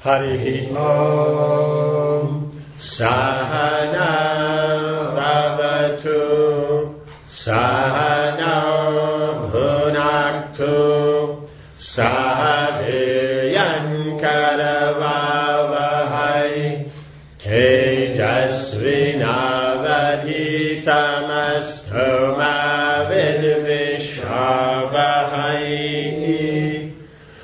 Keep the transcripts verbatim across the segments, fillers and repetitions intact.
Hari Om Sahana Bhavatu Sahana Bhunaktu Sahaviryan Karavavahai Tejasvinavadhitamastu ma vidvishavahai.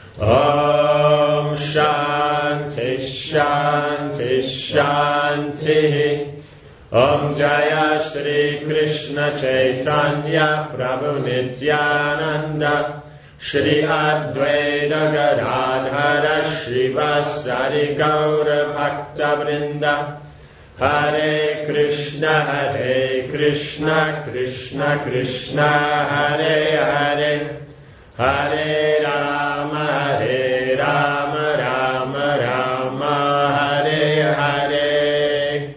Om Shanti Shanti Shanti. Om Jaya Shri Krishna Chaitanya Prabhu Nityananda Shri Advaita Gadadhara Shrivasari Gaura Bhakta Vrinda. Hare Krishna Hare Krishna Krishna Krishna Hare Hare Hare Rama Hare Rama Rama Rama Hare Hare.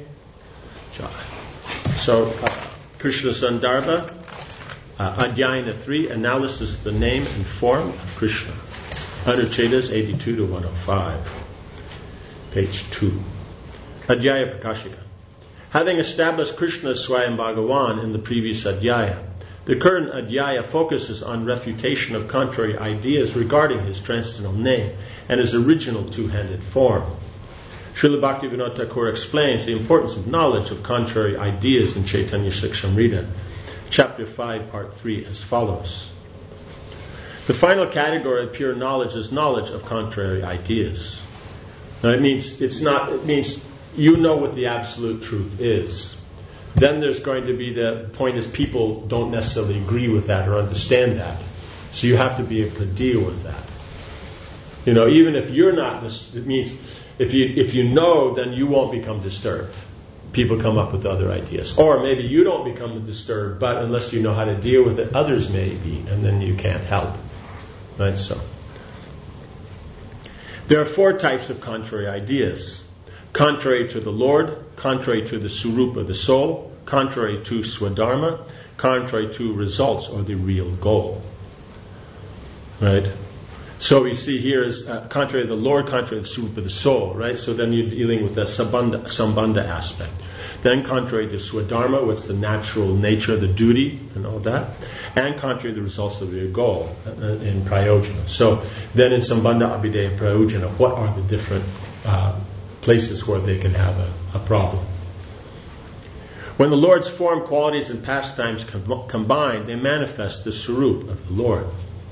So, uh, Krishna Sandarbha, uh, Adhyayana three, analysis of the name and form of Krishna. Anuchedas eighty-two to one oh five. Page two. Adhyaya Prakashika. Having established Krishna Swayam Bhagavan in the previous Adhyaya, the current Adhyaya focuses on refutation of contrary ideas regarding his transcendental name and his original two-handed form. Srila Bhaktivinoda Thakur explains the importance of knowledge of contrary ideas in Chaitanya Charitamrita, chapter five, part three, as follows. The final category of pure knowledge is knowledge of contrary ideas. Now it means it's not it means you know what the absolute truth is. Then there's going to be the point is people don't necessarily agree with that or understand that. So you have to be able to deal with that. You know, even if you're not, it means if you if you know, then you won't become disturbed. People come up with other ideas. Or maybe you don't become disturbed, but unless you know how to deal with it, others may be, and then you can't help. Right? So there are four types of contrary ideas. Contrary to the Lord, contrary to the Surupa of the soul, contrary to Swadharma, contrary to results or the real goal. Right? So we see here is uh, contrary to the Lord, contrary to the Surupa of the soul, right? So then you're dealing with the Sambandha, Sambandha aspect. Then contrary to Swadharma, what's the natural nature of the duty and all that. And contrary to the results of the goal uh, in Prayojana. So then in Sambandha, Abhideya, and Prayojana, what are the different uh, places where they can have a, a problem? When the Lord's form, qualities, and pastimes com- combine, they manifest the Surup of the Lord.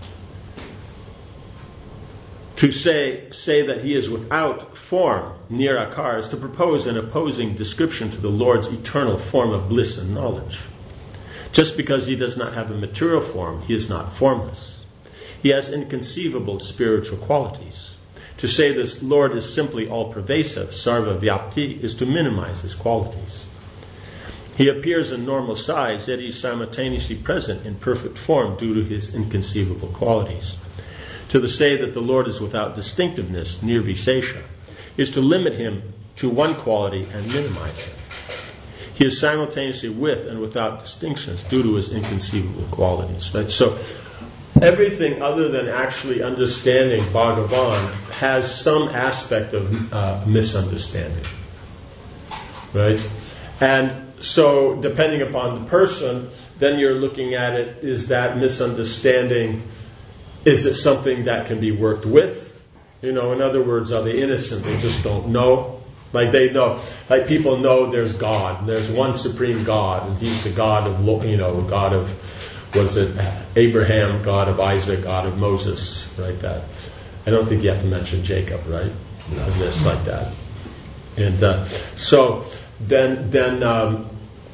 To say say that he is without form, nirakar, is to propose an opposing description to the Lord's eternal form of bliss and knowledge. Just because he does not have a material form, he is not formless. He has inconceivable spiritual qualities. To say this Lord is simply all-pervasive, sarva vyapti, is to minimize his qualities. He appears in normal size, yet he is simultaneously present in perfect form due to his inconceivable qualities. To say that the Lord is without distinctiveness, nirvisesha, is to limit him to one quality and minimize him. He is simultaneously with and without distinctions due to his inconceivable qualities. Right? So everything other than actually understanding Bhagavan has some aspect of uh, misunderstanding. Right? And so depending upon the person, then you're looking at it, is that misunderstanding, is it something that can be worked with? You know, in other words, are they innocent? They just don't know. Like they know, like people know there's God. There's one supreme God, and he's the God of, you know, God of, what is it, Abraham, God of Isaac, God of Moses, right? That. I don't think you have to mention Jacob, right? No. This like that. And uh, so then, then. Um,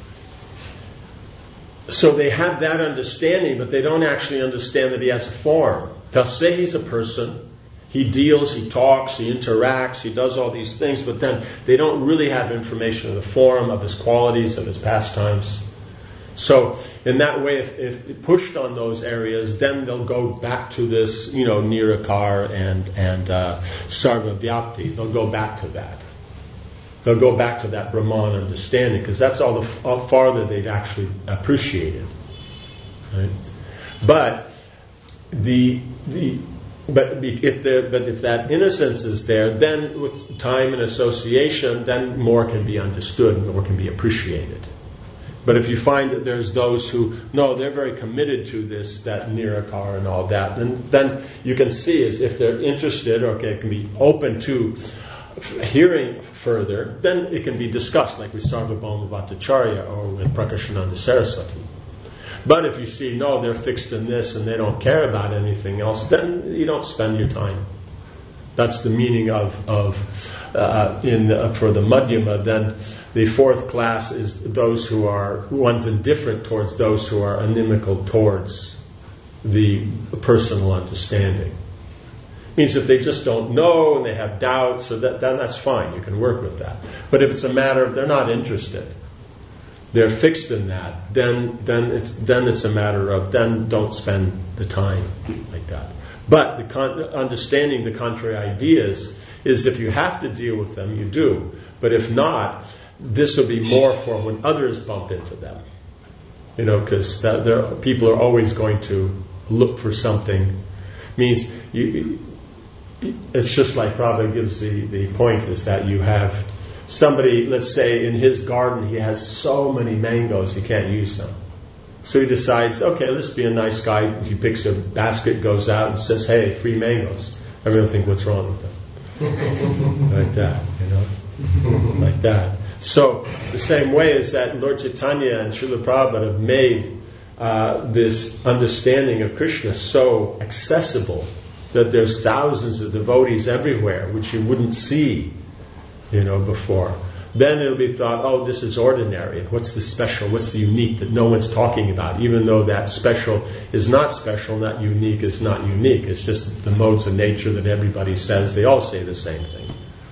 So they have that understanding, but they don't actually understand that he has a form. They'll say he's a person, he deals, he talks, he interacts, he does all these things, but then they don't really have information of the form, of his qualities, of his pastimes. So in that way, if, if pushed on those areas, then they'll go back to this, you know, nirakar and, and uh, sarva vyapti. They'll go back to that. They'll go back to that Brahman understanding, because that's all the all farther they've actually appreciated. Right? But the the but if the, but if that innocence is there, then with time and association, then more can be understood and more can be appreciated. But if you find that there's those who, no, they're very committed to this, that Nirakara and all that, then, then you can see as if they're interested, or okay, can be open to hearing further, then it can be discussed, like with Sarvabhauma Bhattacharya or with Prakashananda Saraswati. But if you see, no, they're fixed in this and they don't care about anything else, then you don't spend your time. That's the meaning of, of uh, in the, for the Madhyama. Then the fourth class is those who are, one's indifferent towards those who are inimical towards the personal understanding. Means if they just don't know and they have doubts, so that, then that's fine, you can work with that. But if it's a matter of they're not interested, they're fixed in that, then then it's then it's a matter of then don't spend the time like that. But the con- understanding the contrary ideas is if you have to deal with them, you do. But if not, this will be more for when others bump into them. You know, because people are always going to look for something. Means you. It's just like Prabhupada gives the, the point is that you have somebody, let's say in his garden he has so many mangoes he can't use them. So he decides, okay, let's be a nice guy. He picks a basket, goes out and says, hey, free mangoes. Everyone will think, what's wrong with them? Like that, you know? Like that. So the same way is that Lord Chaitanya and Srila Prabhupada have made uh, this understanding of Krishna so accessible that there's thousands of devotees everywhere, which you wouldn't see, you know, before. Then it'll be thought, oh, this is ordinary. What's the special? What's the unique that no one's talking about? Even though that special is not special, not unique is not unique. It's just the modes of nature that everybody says. They all say the same thing.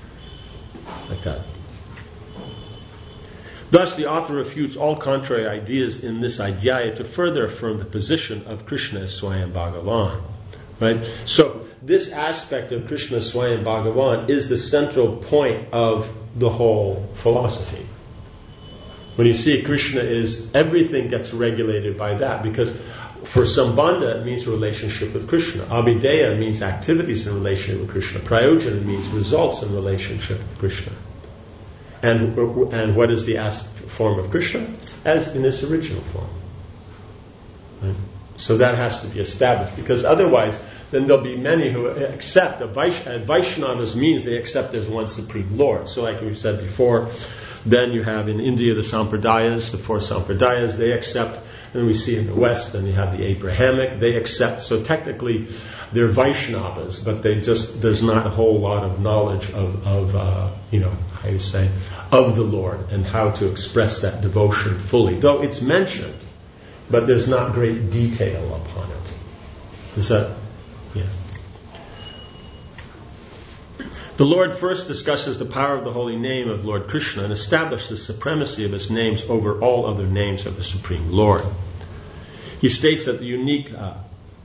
Like that. Thus, the author refutes all contrary ideas in this Adhyaya to further affirm the position of Krishna as Swayam Bhagavan. Right? So, this aspect of Krishna Swayam Bhagavan is the central point of the whole philosophy. When you see Krishna is, everything gets regulated by that, because for Sambandha it means relationship with Krishna. Abhideya means activities in relationship with Krishna. Prayojana means results in relationship with Krishna. And, and what is the as- form of Krishna? As in its original form. Right? So that has to be established, because otherwise then there'll be many who accept, a Vaish- a Vaishnavas means they accept there's one supreme Lord. So like we said before, then you have in India the Sampradayas, the four Sampradayas, they accept, and we see in the West, then you have the Abrahamic, they accept. So technically they're Vaishnavas, but they just, there's not a whole lot of knowledge of, of uh, you know, how you say, of the Lord and how to express that devotion fully. Though it's mentioned, but there's not great detail upon it. Is that, yeah. The Lord first discusses the power of the holy name of Lord Krishna and establishes the supremacy of his names over all other names of the Supreme Lord. He states that the unique uh,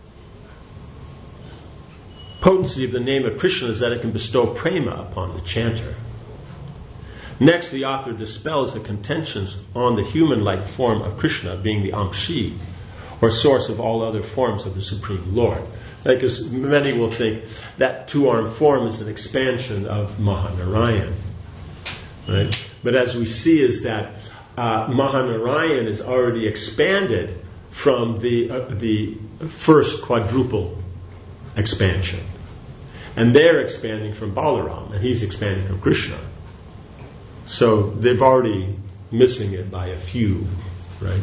potency of the name of Krishna is that it can bestow prema upon the chanter. Next, the author dispels the contentions on the human-like form of Krishna being the Amshi, or source of all other forms of the Supreme Lord. Because many will think that two-armed form is an expansion of Mahanarayan. Right? But as we see is that uh, Mahanarayan is already expanded from the uh, the first quadruple expansion. And they're expanding from Balaram, and he's expanding from Krishna. So they've already missing it by a few, right?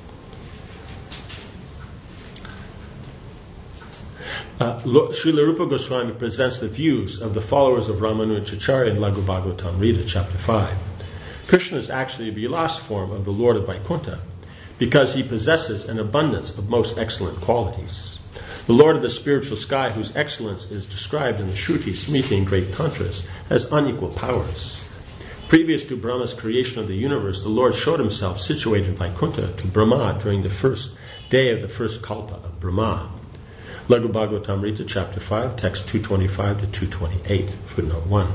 Uh, Srila Rupa Goswami presents the views of the followers of Ramanujacharya in Laghu Bhagavatamrita, chapter five. Krishna is actually the last form of the Lord of Vaikuntha, because he possesses an abundance of most excellent qualities. The Lord of the spiritual sky, whose excellence is described in the Shruti, Smriti, and great tantras, has unequal powers. Previous to Brahma's creation of the universe, the Lord showed himself situated in Vaikuntha to Brahma during the first day of the first kalpa of Brahma. Laghu Bhagavatamrita, chapter five, text two twenty-five to two twenty-eight, footnote one.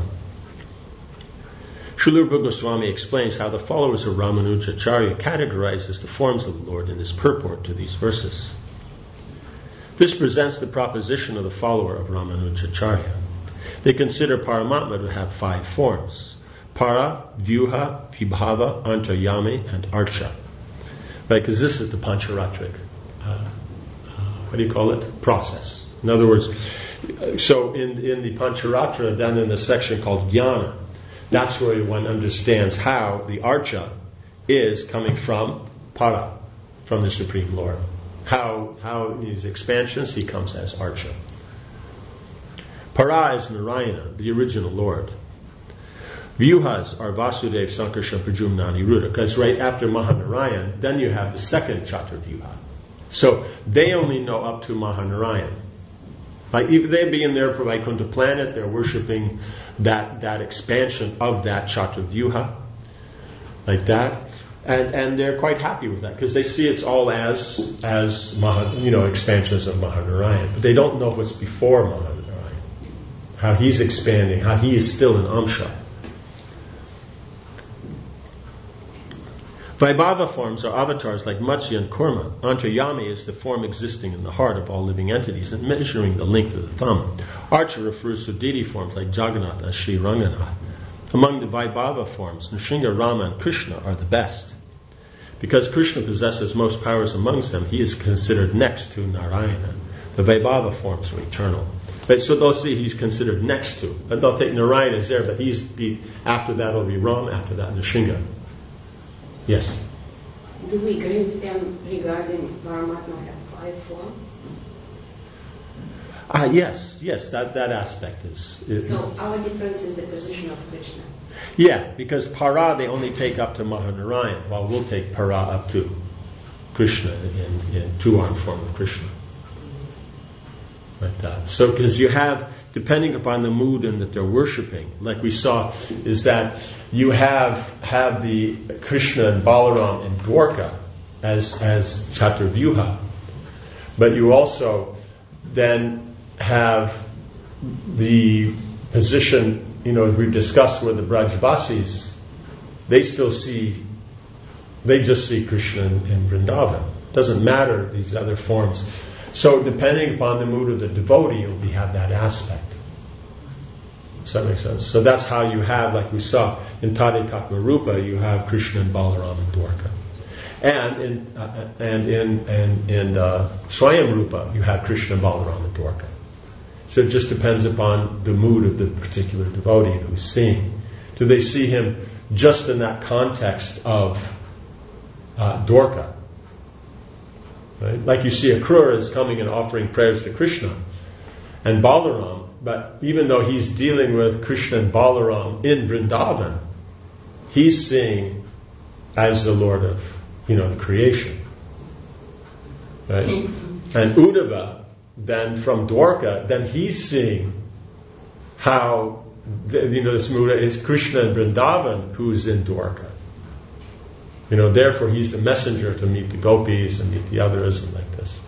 Srila Rupa Goswami explains how the followers of Ramanujacharya categorizes the forms of the Lord in his purport to these verses. This presents the proposition of the follower of Ramanujacharya. They consider Paramatma to have five forms: Para, Vyuha, Vibhava, Antaryami, and Archa. Right, because this is the Pancharatric, uh, uh, what do you call it? Process. In other words, so in, in the Pancharatra, then in the section called Jnana, that's where one understands how the Archa is coming from Para, from the Supreme Lord. How, how in these expansions he comes as Archa. Para is Narayana, the original Lord. Vyuhas are Vasudeva, Sankarsha, Pradyumna, and Niruddha, because right after Mahanarayan, then you have the second Chaturvyuha. So they only know up to Mahanarayan. Like even they being there for Vaikuntha planet, they're worshipping that that expansion of that Chaturvyuha, like that, and and they're quite happy with that because they see it's all as as Maha, you know expansions of Mahanarayan, but they don't know what's before Mahanarayan, how he's expanding, how he is still an Amsha. Vaibhava forms are avatars like Matsya and Kurma. Antaryami is the form existing in the heart of all living entities and measuring the length of the thumb. Archa refers to deity forms like Jagannath and Sri Ranganath. Among the Vaibhava forms, Nrsimha, Rama, and Krishna are the best. Because Krishna possesses most powers amongst them, he is considered next to Narayana. The Vaibhava forms are eternal. But so they'll see he's considered next to. But they'll take Narayana as there, but he's be, after that it'll be Rama, after that Nrsimha. Yes? Do we agree with them regarding Paramatma have five forms? Ah, yes, yes, that, that aspect is, is... So our difference is the position of Krishna. Yeah, because Para they only take up to Mahanarayan, while we'll take Para up to Krishna in, in two-armed form of Krishna. Like that. So, because you have, depending upon the mood and that they're worshipping, like we saw, is that you have have the Krishna and Balaram and Dwarka as as Chaturvyuha, but you also then have the position, you know, as we've discussed, where the Brajvasis, they still see, they just see Krishna in, in Vrindavan. Doesn't matter these other forms. So depending upon the mood of the devotee, you'll be, have that aspect. Does that make sense? So that's how you have, like we saw, in Tadikatma Rupa, you have Krishna and Balaram and Dwarka. And in uh, and in and in uh, Swayam Rupa, you have Krishna and Balaram and Dwarka. So it just depends upon the mood of the particular devotee who's seeing. Do they see him just in that context of uh, Dwarka? Right? Like you see Akrura is coming and offering prayers to Krishna and Balaram, but even though he's dealing with Krishna and Balaram in Vrindavan, he's seeing as the Lord of, you know, the creation. Right? And Uddhava, then from Dwarka, then he's seeing how, the, you know, this Muda is Krishna and Vrindavan who's in Dwarka. You know, therefore he's the messenger to meet the gopis and meet the others and like this.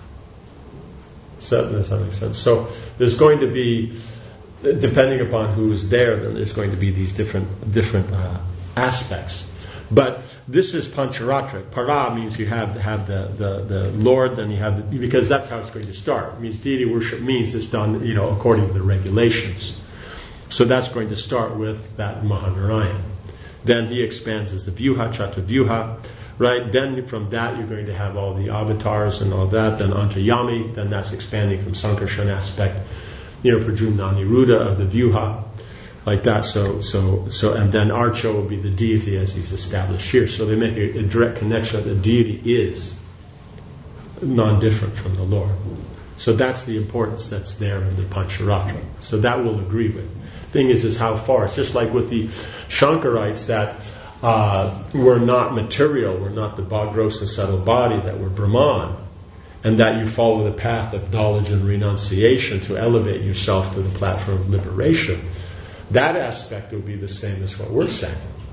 Does that make sense? So there's going to be, depending upon who's there, then there's going to be these different different uh, aspects. But this is Pancharatric. Para means you have have the, the, the Lord, then you have the, because that's how it's going to start. It means deity worship means it's done, you know, according to the regulations. So that's going to start with that Mahanarayan. Then he expands as the Vyuha, Chaturvyuha, right? Then from that you're going to have all the avatars and all that. Then Antaryami, then that's expanding from Sankarshan aspect, you know, Pradyumna Niruddha of the Vyuha, like that. So, so, so, and then Archa will be the deity as he's established here. So they make a, a direct connection that the deity is non-different from the Lord. So that's the importance that's there in the Pancharatra. So that we'll agree with. Thing is, is how far. It's just like with the Shankarites that uh, were not material, were not the gross and subtle body, that were Brahman, and that you follow the path of knowledge and renunciation to elevate yourself to the platform of liberation. That aspect will be the same as what we're saying.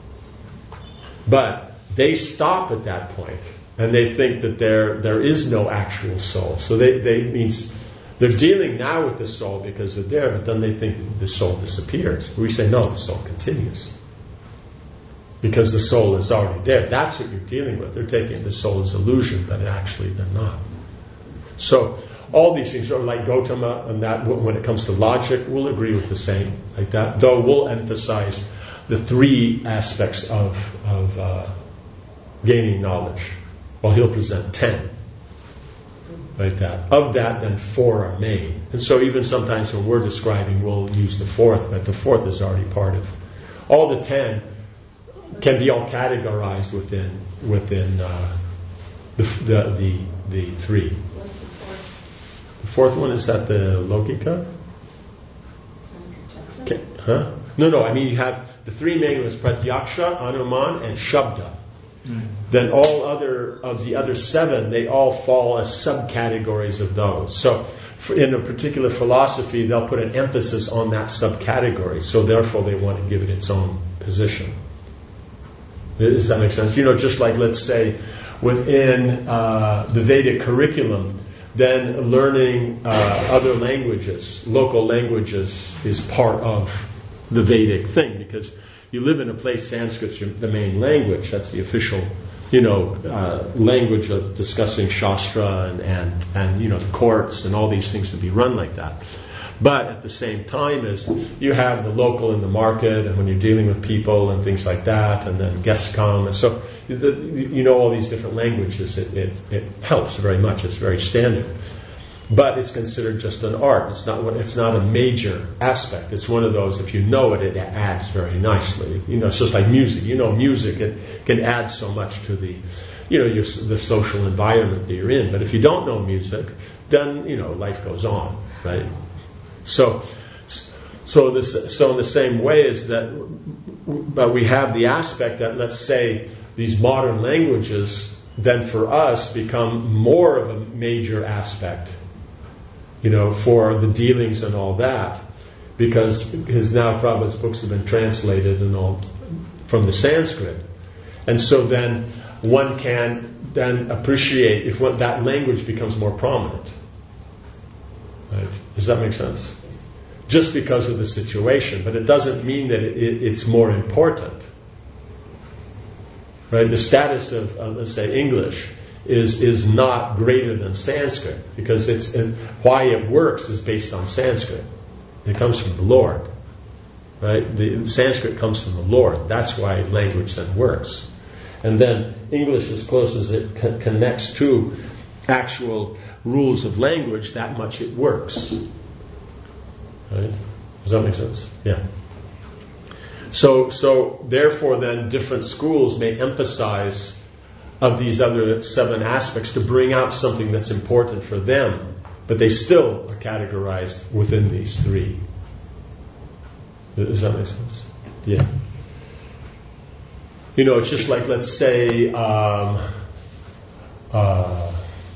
But they stop at that point, and they think that there there is no actual soul. So they, they means they're dealing now with the soul because they're there, but then they think that the soul disappears. We say, no, the soul continues. Because the soul is already there. That's what you're dealing with. They're taking the soul as illusion, but actually they're not. So all these things are like Gautama, and that when it comes to logic, we'll agree with the same, like that. Though we'll emphasize the three aspects of, of uh, gaining knowledge, while he'll present ten. Like that. Of that, then four are main. And so even sometimes when we're describing, we'll use the fourth, but the fourth is already part of. All the ten can be all categorized within within uh, the, the the the three. What's the fourth? The fourth one is that the Logika. Okay. Huh? No, no. I mean, you have the three main ones: Pratyaksha, Anuman, and Shabda. Mm. Then all other of the other seven, they all fall as subcategories of those. So, for, in a particular philosophy, they'll put an emphasis on that subcategory. So, therefore, they want to give it its own position. Does that make sense? You know, just like, let's say, within uh, the Vedic curriculum, then learning uh, other languages, local languages, is part of the Vedic thing, because you live in a place, Sanskrit's the main language. That's the official, you know, uh, language of discussing Shastra and, and, and, you know, the courts and all these things to be run like that. But at the same time as you have the local in the market, and when you're dealing with people and things like that, and then guests come, and so the, you know all these different languages, it, it, it helps very much. It's very standard. But it's considered just an art. It's not. It's not a major aspect. It's one of those. If you know it, it adds very nicely. You know, it's just like music. You know, music it can add so much to the, you know, your, the social environment that you're in. But if you don't know music, then you know life goes on, right? So, so this. So in the same way is that, but we have the aspect that, let's say, these modern languages then for us become more of a major aspect. You know, for the dealings and all that, because his now Prabhupada's books have been translated and all from the Sanskrit, and so then one can then appreciate if what that language becomes more prominent. Right? Does that make sense? Just because of the situation, but it doesn't mean that it, it, it's more important. Right? The status of, uh, let's say, English is is not greater than Sanskrit, because it's and why it works is based on Sanskrit. It comes from the Lord, right? The Sanskrit comes from the Lord. That's why language then works. And then English, as close as it co- connects to actual rules of language, that much it works. Right? Does that make sense? Yeah. So so therefore, then different schools may emphasize of these other seven aspects to bring out something that's important for them, but they still are categorized within these three. Does that make sense? Yeah. You know, it's just like, let's say, um, uh,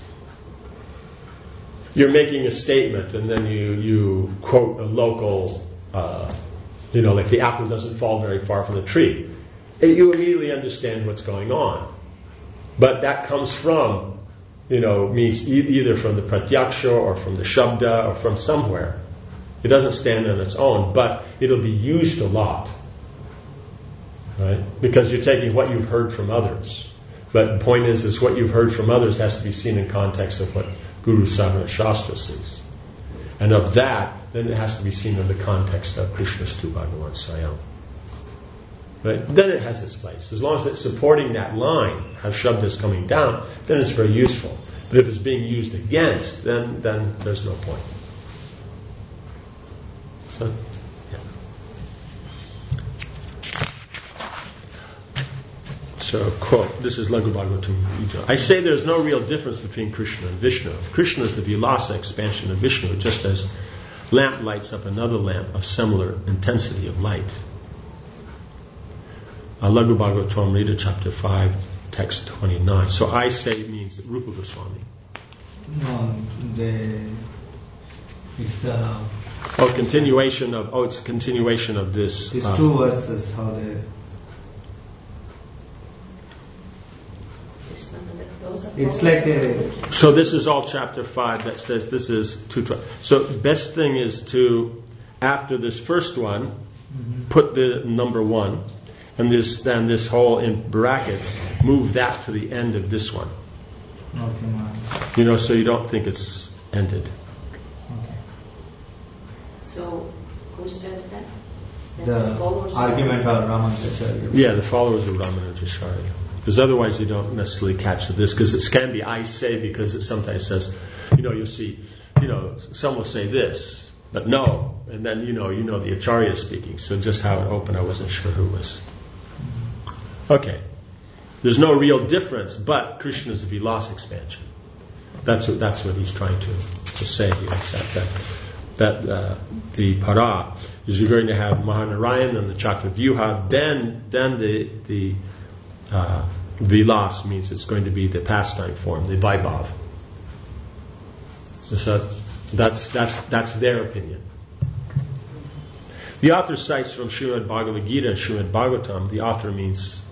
you're making a statement and then you, you quote a local, uh, you know, like the apple doesn't fall very far from the tree. And you immediately understand what's going on. But that comes from, you know, means e- either from the Pratyaksha or from the Shabda or from somewhere. It doesn't stand on its own, but it'll be used a lot. Right? Because you're taking what you've heard from others. But the point is, is what you've heard from others has to be seen in context of what Guru Sadhana Shastra says. And of that, then it has to be seen in the context of Krishna's Tu Bhagavan Swayam. Right? Then it has its place. As long as it's supporting that line, how Shabda is coming down, then it's very useful. But if it's being used against, then then there's no point. So, yeah. So, quote, this is Laghu Bhagavatam Gita. I say there's no real difference between Krishna and Vishnu. Krishna is the vilasa expansion of Vishnu, just as lamp lights up another lamp of similar intensity of light. Uh, Laghu Bhagavatam Rita, chapter five, text twenty-nine. So I say means Rupa Goswami. No, the it's the oh continuation of oh it's a continuation of this. These uh, two verses how they. It's like a. So this is all chapter five. That says this is two twelve. So best thing is to, after this first one, mm-hmm. put the number one. And this, then this whole in brackets, move that to the end of this one. Okay, man. You know, so you don't think it's ended. Okay. So, who says that? That's The followers argument of Ramanujacharya. Yeah, the followers of Ramanujacharya. Because otherwise you don't necessarily catch this. Because it can be I say, because it sometimes says, you know, you'll see, you know, some will say this, but no. And then, you know, you know the Acharya is speaking. So just how it opened, I wasn't sure who was. Okay. There's no real difference, but Krishna's Vilas expansion. That's what that's what he's trying to, to say here. Is that that, that uh, the para is you're going to have Mahanarayan, then the Chakravyuha, then then the the uh, Vilas means it's going to be the pastime form, the Vaibhav. So that's that's that's their opinion. The author cites from Srimad Bhagavad Gita and Srimad Bhagavatam. The author means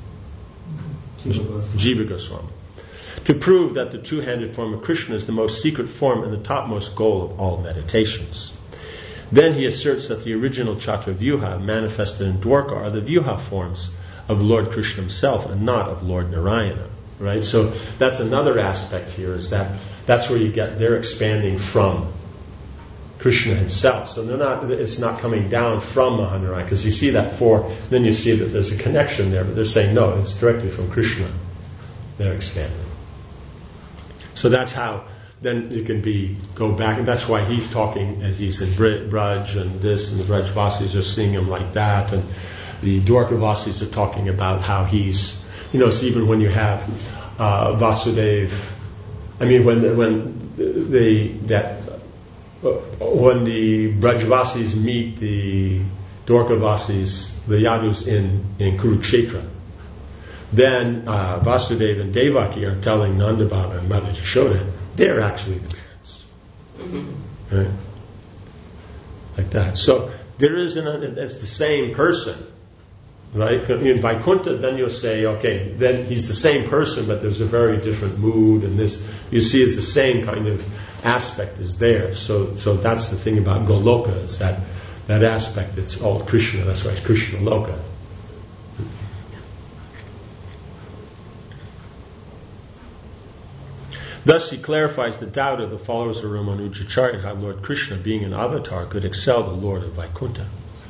Jiva Goswami, to prove that the two-handed form of Krishna is the most secret form and the topmost goal of all meditations. Then he asserts that the original Chakravyuha manifested in Dwarka are the Vyuha forms of Lord Krishna himself and not of Lord Narayana. Right? So that's another aspect here, is that that's where you get, they're expanding from Krishna himself. So they're not, it's not coming down from Mahanarayan, because you see that four, then you see that there's a connection there, but they're saying no, it's directly from Krishna. They're expanding. So that's how, then it can be, go back, and that's why he's talking as he's in Braj and this, and the Braj Vasis are seeing him like that, and the Dwarka Vasis are talking about how he's, you know, so even when you have uh, Vasudev, I mean, when when they, that, when the Brajavasis meet the Dwarkavasis, the Yadus in, in Kurukshetra, then uh, Vasudeva and Devaki are telling Nanda Baba and Mother Yashoda, they're actually the parents. Mm-hmm. Right? Like that. So there is an, it's the same person. Right? In Vaikuntha, then you'll say, okay, then he's the same person, but there's a very different mood, and this, you see, it's the same kind of aspect is there. So, so that's the thing about Goloka, is that that aspect. It's all Krishna. That's why it's Krishna Loka. Thus, he clarifies the doubt of the followers of Ramanujacharya how Lord Krishna, being an avatar, could excel the Lord of Vaikuntha.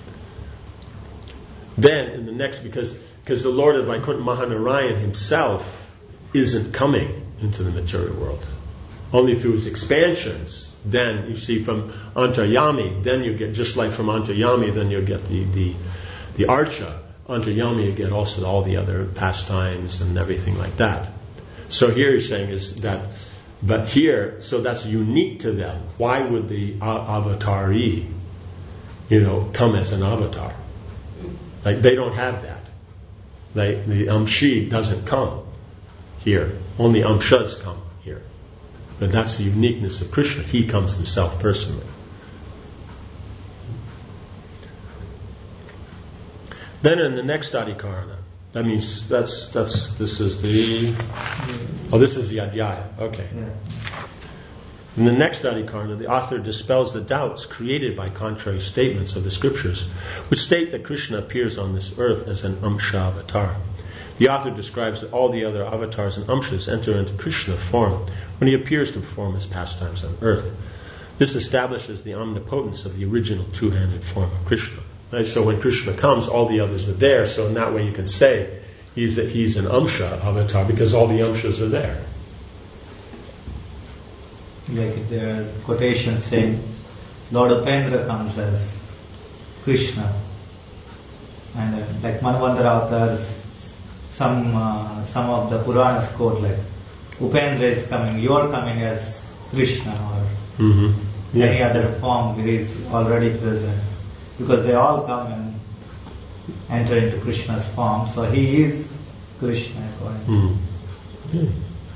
Then, in the next, because because the Lord of Vaikuntha, Mahanarayan himself, isn't coming into the material world. Only through his expansions. Then, you see, from Antaryami, then you get, just like from Antaryami, then you'll get the, the, the Archa. Antaryami, you get also all the other pastimes and everything like that. So here he's saying is that, but here, so that's unique to them. Why would the avatari, you know, come as an avatar? Like, they don't have that. Like, the Amshi doesn't come here. Only Amshas come here. But that's the uniqueness of Krishna. He comes himself personally. Then in the next Adhikarana, that means that's, that's, this is the, oh, this is the Adhyaya. Okay. Yeah. In the next Adhikarana, the author dispels the doubts created by contrary statements of the scriptures, which state that Krishna appears on this earth as an Amsha avatar. The author describes that all the other avatars and Amshas enter into Krishna form when he appears to perform his pastimes on earth. This establishes the omnipotence of the original two-handed form of Krishna. Right? So when Krishna comes, all the others are there, so in that way you can say he's, a, he's an Amsha avatar because all the Amshas are there. Like there are quotations saying Lord Upendra comes as Krishna, and uh, like Manvantara avatars, some uh, some of the Puranas quote like Upendra is coming, you are coming as Krishna or mm-hmm. yes. any other form where he is already present, because they all come and enter into Krishna's form, so he is Krishna according to mm-hmm. yeah.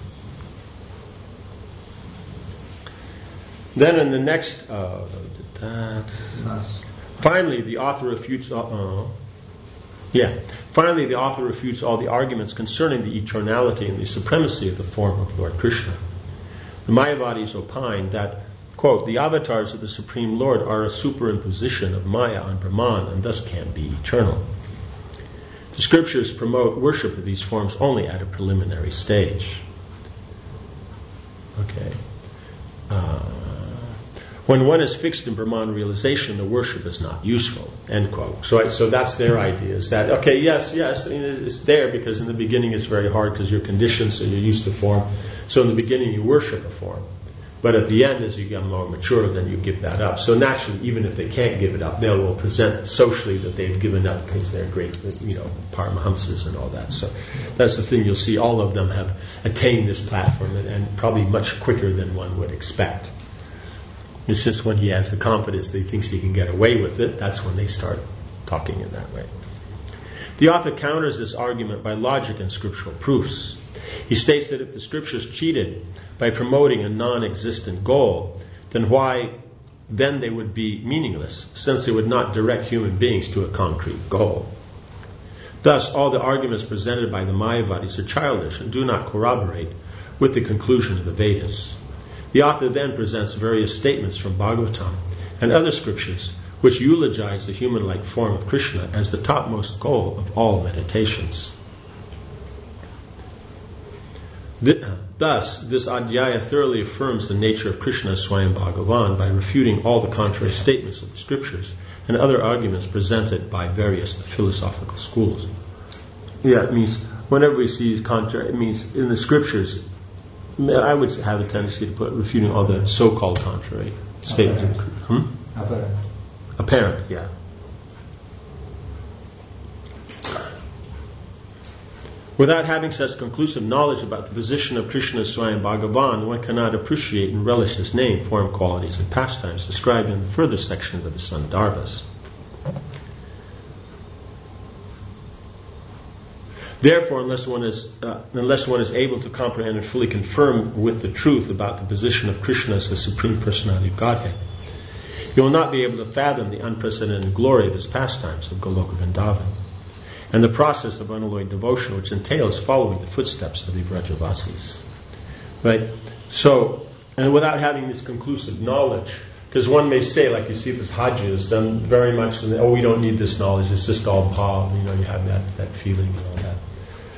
Then in the next, uh, that, finally the author refutes, uh, uh, yeah, finally the author refutes all the arguments concerning the eternality and the supremacy of the form of Lord Krishna. The Mayavadis opine that, quote, the avatars of the Supreme Lord are a superimposition of Maya on Brahman and thus can't be eternal. The scriptures promote worship of these forms only at a preliminary stage. Okay. Uh, uh, when one is fixed in Brahman realization, the worship is not useful, end quote. So, so that's their idea, is that, okay, yes, yes, it's there because in the beginning it's very hard because you're conditioned, so you're used to form. So in the beginning you worship a form. But at the end, as you get more mature, then you give that up. So naturally, even if they can't give it up, they will present socially that they've given up because they're great, you know, Paramahamsas and all that. So that's the thing. You'll see all of them have attained this platform, and, and probably much quicker than one would expect. It's just when he has the confidence that he thinks he can get away with it, that's when they start talking in that way. The author counters this argument by logic and scriptural proofs. He states that if the scriptures cheated by promoting a non-existent goal, then why then they would be meaningless, since they would not direct human beings to a concrete goal. Thus, all the arguments presented by the Mayavadis are childish and do not corroborate with the conclusion of the Vedas. The author then presents various statements from Bhagavatam and other scriptures which eulogize the human-like form of Krishna as the topmost goal of all meditations. Thus, this Adhyaya thoroughly affirms the nature of Krishna as Swayam Bhagavan by refuting all the contrary statements of the scriptures and other arguments presented by various philosophical schools. Yeah, it means whenever we see contrary, it means in the scriptures, I would have a tendency to put refuting all the so-called contrary statements. Apparent. Hmm? Apparent. Apparent, yeah. Without having such conclusive knowledge about the position of Krishna as Swayam Bhagavan, one cannot appreciate and relish his name, form, qualities, and pastimes described in the further sections of the Sandarbhas. Therefore, unless one is uh, unless one is able to comprehend and fully confirm with the truth about the position of Krishna as the Supreme Personality of Godhead, he will not be able to fathom the unprecedented glory of his pastimes of Goloka Vrindavan and the process of unalloyed devotion which entails following the footsteps of the Vrajavasis. Right? So, and without having this conclusive knowledge, because one may say, like you see this Hajj is done very much, oh, we don't need this knowledge, it's just all bhav, you know, you have that, that feeling and all that.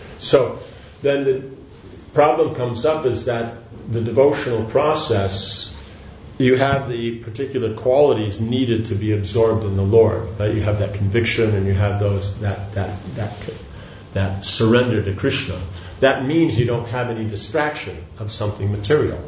So, then the problem comes up is that the devotional process, you have the particular qualities needed to be absorbed in the Lord. Right? You have that conviction and you have those that that that that surrender to Krishna. That means you don't have any distraction of something material.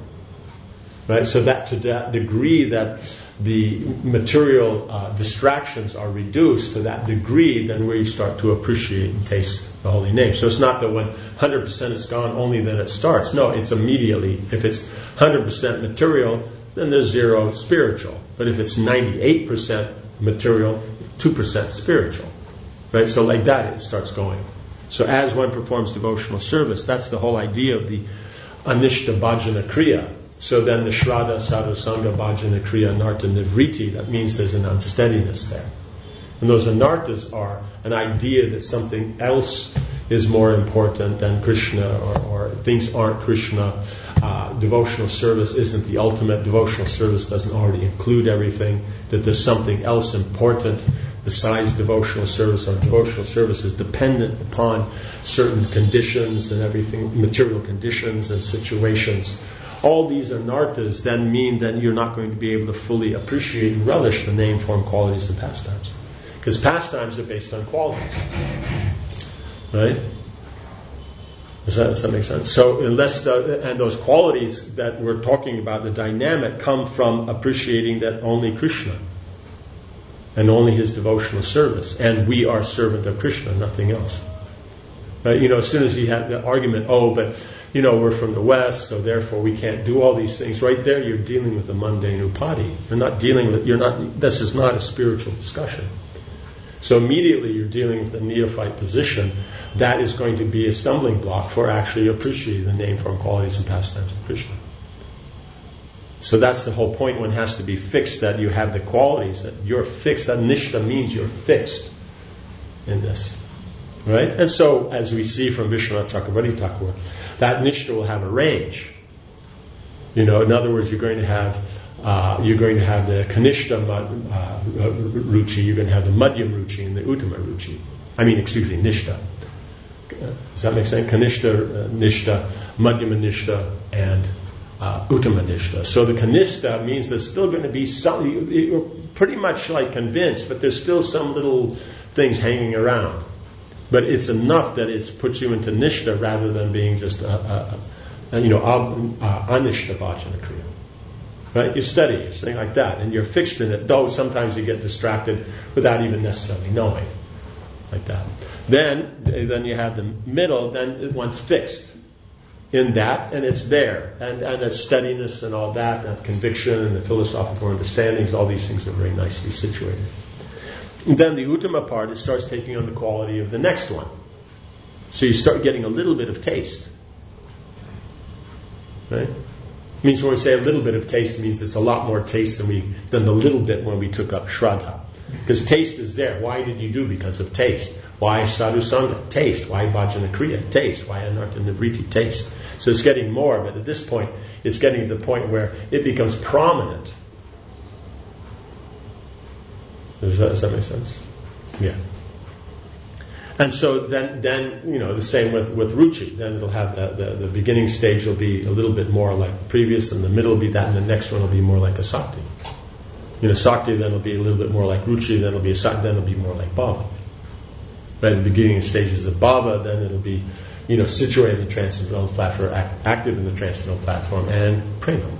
Right? So that to that degree that the material uh, distractions are reduced to that degree, then where you start to appreciate and taste the holy name. So it's not that when one hundred percent is gone, only then it starts. No, it's immediately. If it's one hundred percent material, then there's zero spiritual. But if it's ninety-eight percent material, two percent spiritual. Right? So like that it starts going. So as one performs devotional service, that's the whole idea of the Anishta Bhajana Kriya. So then the Shraddha Sadhu Sangha Bhajana Kriya Anartha Nivriti, that means there's an unsteadiness there. And those anarthas are an idea that something else is more important than Krishna, or, or things aren't Krishna. Uh, devotional service isn't the ultimate. Devotional service doesn't already include everything. That there's something else important besides devotional service, or devotional service is dependent upon certain conditions and everything, material conditions and situations. All these anarthas then mean that you're not going to be able to fully appreciate and relish the name, form, qualities, and pastimes. Because pastimes are based on qualities. Right? Does that, does that make sense? So unless the, and those qualities that we're talking about, the dynamic, come from appreciating that only Krishna and only his devotional service, and we are servant of Krishna, nothing else. Right? You know, as soon as you have the argument, oh, but you know, we're from the West, so therefore we can't do all these things. Right there, you're dealing with a mundane upadi. You're not dealing with. You're not. This is not a spiritual discussion. So immediately you're dealing with a neophyte position. That is going to be a stumbling block for actually appreciating the name, form, qualities, and pastimes of Krishna. So that's the whole point. One has to be fixed, that you have the qualities, that you're fixed. That nishta means you're fixed in this. Right? And so, as we see from Vishwanath Chakravarti Thakur, that nishta will have a range. You know, in other words, you're going to have uh, you're going to have the kanishta uh, ruchi, you're going to have the madhyam ruchi, and the uttama ruchi. I mean, excuse me, nishta. Does that make sense? Kanishta, uh, nishta, madhyama nishta, and uh, Uttamanishta. So the Kanishta means there's still going to be some, you're pretty much like convinced, but there's still some little things hanging around. But it's enough that it puts you into Nishta rather than being just a, a, a you know, uh, Anishta Bhajana Kriya. Right? You study, you're saying like that, and you're fixed in it, though sometimes you get distracted without even necessarily knowing. Like that. Then, then you have the middle, then one's fixed in that, and it's there. And, and that steadiness and all that, that conviction and the philosophical understandings, all these things are very nicely situated. And then the Uttama part, it starts taking on the quality of the next one. So you start getting a little bit of taste. Right? Means when we say a little bit of taste, means it's a lot more taste than we than the little bit when we took up Shraddha. Because taste is there. Why did you do? Because of taste. Why Sadhu Sangha? Taste. Why Bhajana Kriya? Taste. Why Anartha Nivriti? Taste. So it's getting more, but at this point, it's getting to the point where it becomes prominent. Does that, does that make sense? Yeah. And so then, then you know, the same with, with Ruchi. Then it'll have the, the, the beginning stage will be a little bit more like previous, and the middle will be that, and the next one will be more like a Sakti. You know, Sakti then will be a little bit more like Ruchi, then it'll be a Sakti, then it'll be more like Bhava. Right, at the beginning stages of Bhava, then it'll be, you know, situated in the transcendental platform, act, active in the transcendental platform, and Prema.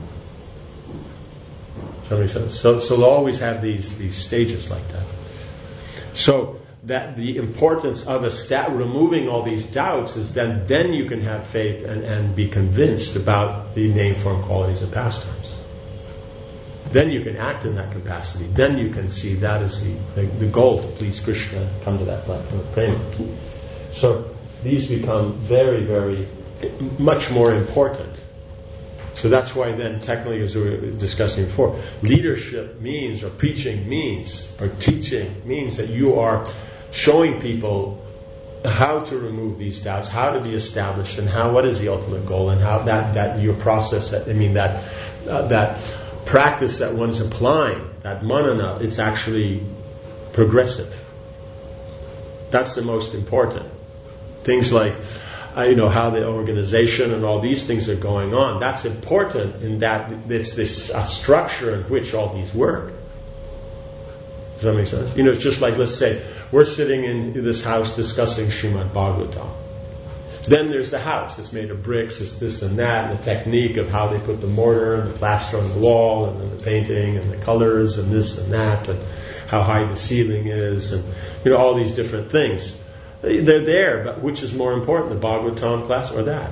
Does that make sense? So, so they'll always have these these stages like that. So that the importance of a stat, removing all these doubts is then then you can have faith and, and be convinced about the name, form, qualities, and pastimes. Then you can act in that capacity. Then you can see that as the, the, the goal to please Krishna, come to that platform of prema. So these become very, very, much more important. So that's why then technically, as we were discussing before, leadership means, or preaching means, or teaching means that you are showing people how to remove these doubts, how to be established, and how, what is the ultimate goal, and how that, that your process, that, I mean that, uh, that practice that one's applying, that manana, it's actually progressive. That's the most important. Things like, uh, you know, how the organization and all these things are going on, that's important in that it's this uh, structure in which all these work. Does that make sense? You know, it's just like, let's say, we're sitting in this house discussing Srimad Bhagavatam. Then there's the house. It's made of bricks, it's this and that, and the technique of how they put the mortar and the plaster on the wall, and then the painting and the colors and this and that, and how high the ceiling is, and you know, all these different things. They're there, but which is more important, the Bhagavatam class or that?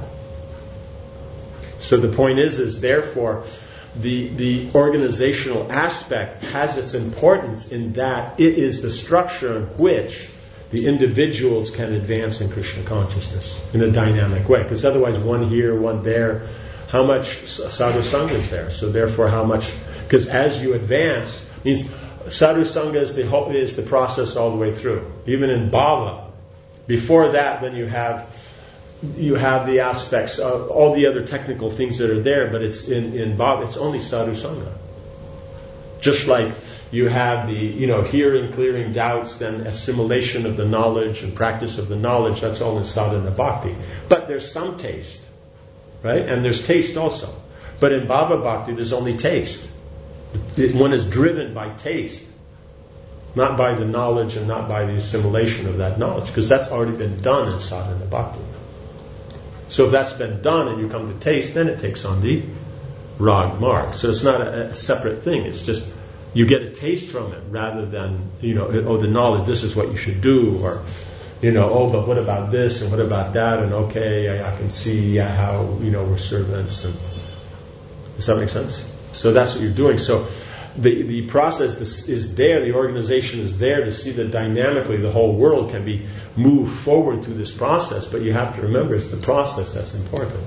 So the point is, is therefore, the the organizational aspect has its importance in that it is the structure in which the individuals can advance in Krishna consciousness in a dynamic way. Because otherwise, one here, one there, how much sadhu sangha is there? So therefore, how much? Because as you advance, means sadhu sangha is the whole, is the process all the way through. Even in bhava, before that, then you have you have the aspects of all the other technical things that are there. But it's in in bhava, it's only sadhu sangha. Just like you have the, you know, hearing, clearing doubts, then assimilation of the knowledge and practice of the knowledge, that's all in sadhana bhakti. But there's some taste, right? And there's taste also. But in bhava bhakti, there's only taste. One is driven by taste, not by the knowledge and not by the assimilation of that knowledge, because that's already been done in sadhana bhakti. So if that's been done and you come to taste, then it takes on the rag marg. So it's not a, a separate thing. It's just you get a taste from it rather than, you know, oh, the knowledge, this is what you should do, or, you know, oh, but what about this and what about that, and okay, I, I can see how, you know, we're servants. And does that make sense? So that's what you're doing. So the the process is there, the organization is there to see that dynamically the whole world can be moved forward through this process, but you have to remember it's the process that's important.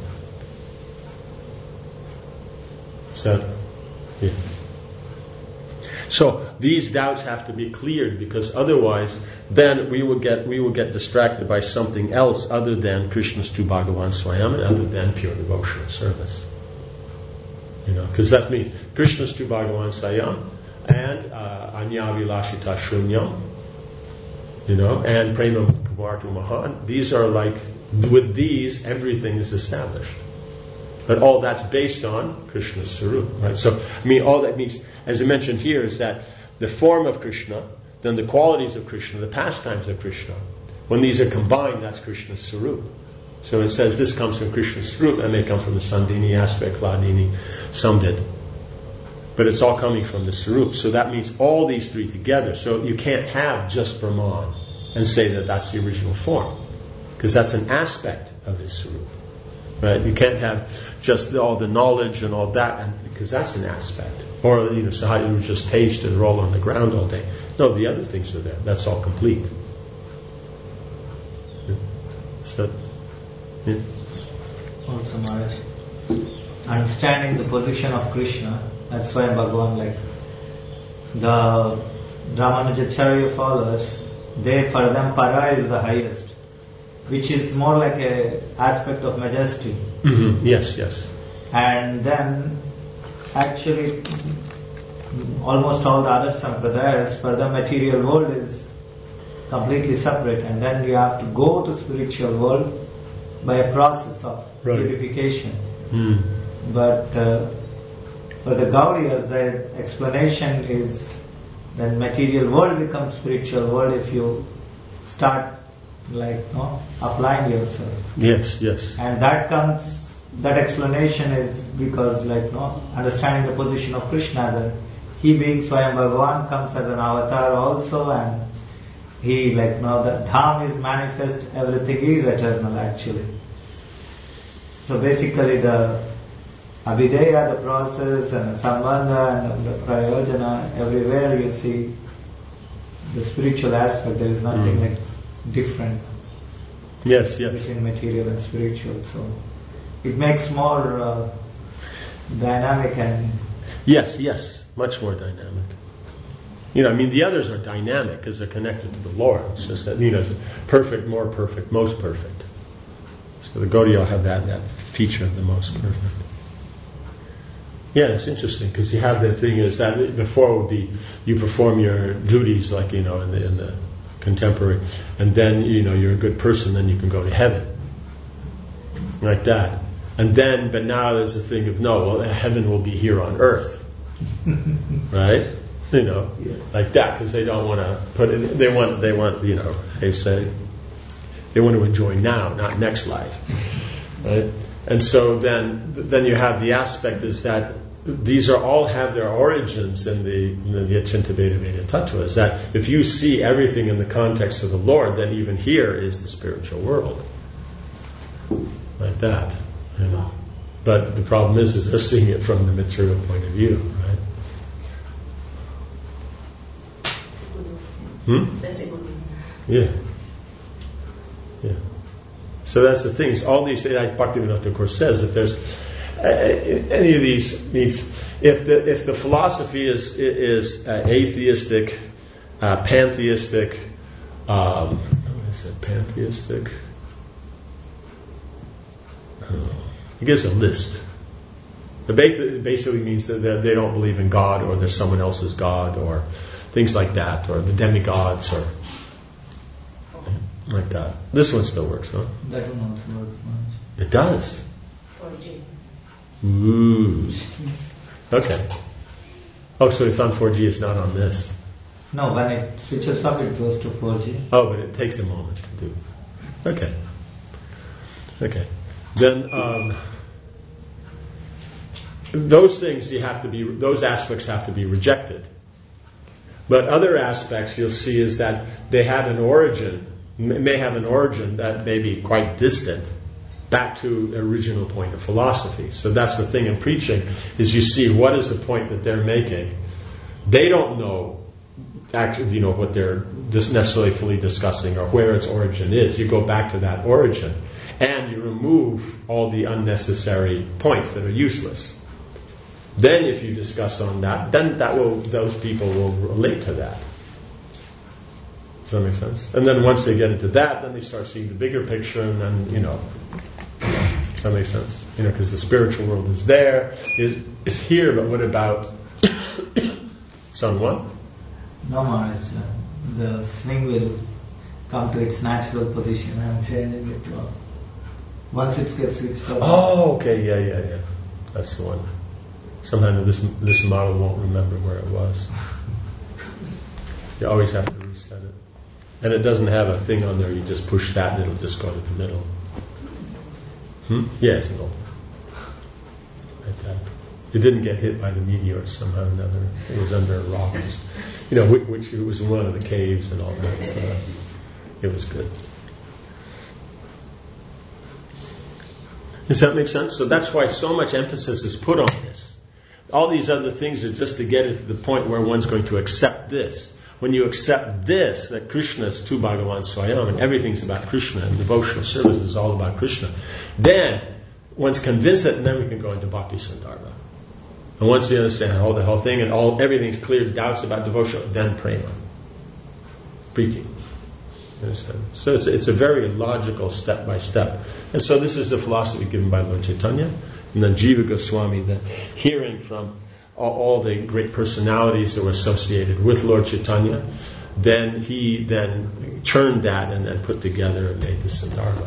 So, yeah. So these doubts have to be cleared, because otherwise, then we will get we will get distracted by something else other than Krishna's tu Bhagavan Swayam, and other than pure devotional service. You know, because that means Krishna's tu Bhagavan Swayam and uh, Anya Vilashita Shunyam. You know, and Prema Kumartu Mahan. These are like, with these, everything is established. But all that's based on Krishna's Sarup, right? So, I mean, all that means, as I mentioned here, is that the form of Krishna, then the qualities of Krishna, the pastimes of Krishna, when these are combined, that's Krishna's Sarup. So it says this comes from Krishna's Sarup, and may come from the Sandhini aspect, Hladini, Samvit. But it's all coming from the Sarup. So that means all these three together. So you can't have just Brahman and say that that's the original form, because that's an aspect of his Sarup. Right? You can't have just all the knowledge and all that, and, because that's an aspect. Or, you know, so how you just taste and roll on the ground all day. No, the other things are there. That's all complete. Yeah. So, yeah. Also, Maharaj, understanding the position of Krishna, that's why Bhagavan, like, the Ramanujacharya followers, they, for them, para is the highest, which is more like a aspect of majesty. Mm-hmm. Yes, yes. And then, actually, almost all the other sampradayas, for the material world is completely separate, and then you have to go to spiritual world by a process of right. purification. Mm. But uh, for the Gaudiyas, the explanation is that material world becomes spiritual world if you start like no applying yourself. Yes, yes. And that comes, that explanation is because like no understanding the position of Krishna, that he being Swayam Bhagavan comes as an avatar also, and he like no the Dham is manifest, everything is eternal actually. So basically the Abhideya, the process, and the Sambandha and the Prayojana, everywhere you see the spiritual aspect, there is nothing mm. like different yes, yes. between material and spiritual. So it makes more uh, dynamic and... Yes, yes, much more dynamic. You know, I mean, the others are dynamic because they're connected to the Lord. It's just that, you know, it's perfect, more perfect, most perfect. So the Gaudiya have that, that feature of the most perfect. Yeah, it's interesting because you have the thing is that before would be you perform your duties like, you know, in the, in the contemporary, and then, you know, you're a good person, then you can go to heaven. Like that. And then, but now there's the thing of, no, well, heaven will be here on earth. Right? You know, yeah. Like that, because they don't want to put it, they want, they want, you know, they say, they want to enjoy now, not next life. Right? And so then, then you have the aspect is that these are all have their origins in the in the Achintya Veda Veda Tattva. Is that if you see everything in the context of the Lord, then even here is the spiritual world, like that. You know. But the problem is, is they're seeing it from the material point of view, right? Hmm? That's a good one. Yeah. Yeah. So that's the thing. All these things, like Bhaktivinoda of course says that there's uh, any of these means if the if the philosophy is is uh, atheistic, uh, pantheistic, um, what is it? Pantheistic. Oh, he gives a list. It basically means that they don't believe in God, or there's someone else's God, or things like that, or the demigods, or like that. This one still works, huh? That one also works much. It does. four G. Ooh. Okay. Oh, so it's on four G, it's not on this. No, when it switches up, it goes to four G. Oh, but it takes a moment to do. Okay. Okay. Then, um, those things you have to be, those aspects have to be rejected. But other aspects you'll see is that they have an origin, may have an origin that may be quite distant back to the original point of philosophy. So that's the thing in preaching, is you see what is the point that they're making. They don't know actually, you know, what they're just necessarily fully discussing or where its origin is. You go back to that origin and you remove all the unnecessary points that are useless. Then if you discuss on that, then that will those people will relate to that. Does that make sense? And then once they get into that, then they start seeing the bigger picture, and then, you know, does that make sense? You know, because the spiritual world is there, is is here, but what about someone? No, Maharaj. The string will come to its natural position. I am changing it to Once it gets switched off. Oh, okay, yeah, yeah, yeah. That's the one. Sometimes this this model won't remember where it was. You always have to reset it. And it doesn't have a thing on there, you just push that and it'll just go to the middle. Hmm? Yes, it will. Like that. It didn't get hit by the meteor somehow or another. It was under a rock. You know, which, which it was in one of the caves and all that stuff. It was good. Does that make sense? So that's why so much emphasis is put on this. All these other things are just to get it to the point where one's going to accept this. When you accept this, that Krishna is Tu Bhagavan Swayam, and everything's about Krishna, and devotional service is all about Krishna, then one's convinced that, and then we can go into Bhakti Sandarbha. And once you understand all the whole thing, and all everything's clear, doubts about devotion, then prema. Preeti. You understand? So it's, it's a very logical step by step. And so this is the philosophy given by Lord Chaitanya. And then Jiva Goswami, then hearing from all, all the great personalities that were associated with Lord Chaitanya, then he then turned that and then put together and made the Sandarbha.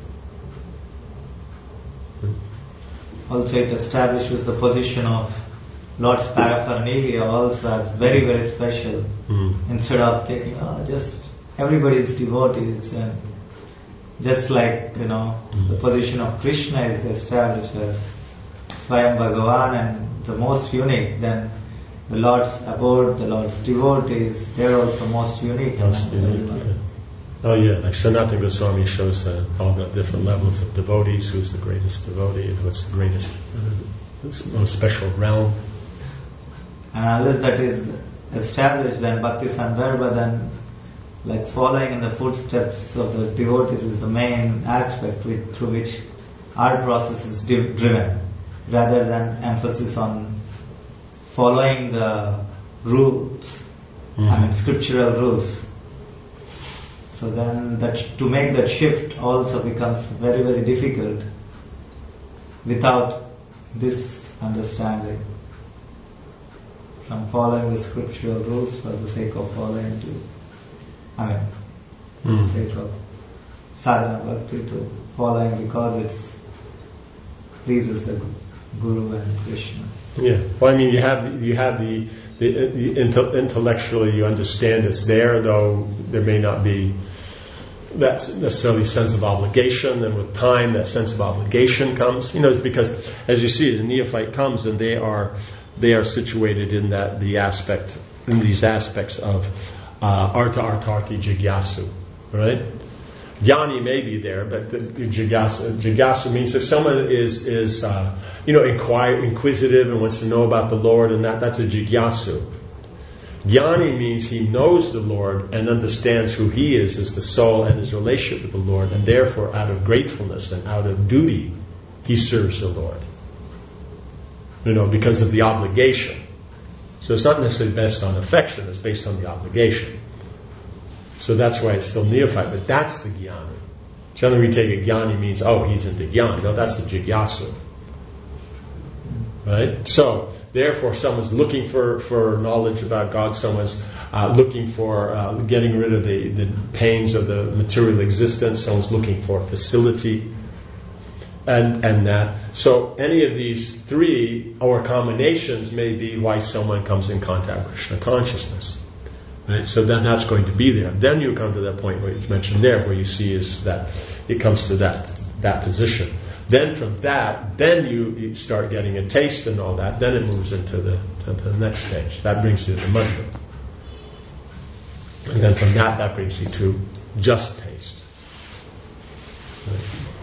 Also it establishes the position of Lord's paraphernalia also as very, very special. Mm. Instead of taking, oh, just everybody is devotees, and just like, you know, mm. the position of Krishna is established as Swayam Bhagavan and the most unique, then the Lord's abode, the Lord's devotees, they're also most unique. Most unique, yeah. Oh yeah, like Sanatana Goswami shows uh, all the different levels of devotees, who's the greatest devotee, what's the greatest, uh, most special realm. And unless that is established, then Bhakti Sandarbha, then like following in the footsteps of the devotees is the main aspect with, through which our process is div- driven, rather than emphasis on following the rules, mm-hmm. I mean scriptural rules. So then that sh- to make that shift also becomes very, very difficult without this understanding. From following the scriptural rules for the sake of following to, I mean, for mm. the sake of sadhana bhakti, to following because it pleases the Guru and Krishna. Yeah, well, I mean, you have you have the, the, the intellectually you understand it's there, though there may not be that necessarily sense of obligation. And with time, that sense of obligation comes. You know, it's because as you see, the neophyte comes and they are they are situated in that the aspect in these aspects of uh, artha artharti jigyasu, right? Jnani may be there, but the, the jigyasu, jigyasu means if someone is is uh, you know inquire, inquisitive and wants to know about the Lord, and that that's a jigyasu. Jnani means he knows the Lord and understands who he is as the soul and his relationship with the Lord, and therefore out of gratefulness and out of duty he serves the Lord. You know, because of the obligation. So it's not necessarily based on affection, it's based on the obligation. So that's why it's still neophyte, but that's the jnani. Generally we take a jnani means, oh, he's into jnana. No, that's the jigyasu. Right? So, therefore, someone's looking for, for knowledge about God, someone's uh, looking for uh, getting rid of the, the pains of the material existence, someone's looking for facility, and and that. So, any of these three, or combinations, may be why someone comes in contact with Krishna consciousness. Right? So then that's going to be there. Then you come to that point where it's mentioned there, where you see is that it comes to that that position. Then from that, then you, you start getting a taste and all that. Then it moves into the, to the next stage. That brings you to the mantra. And then from that, that brings you to just taste. Right.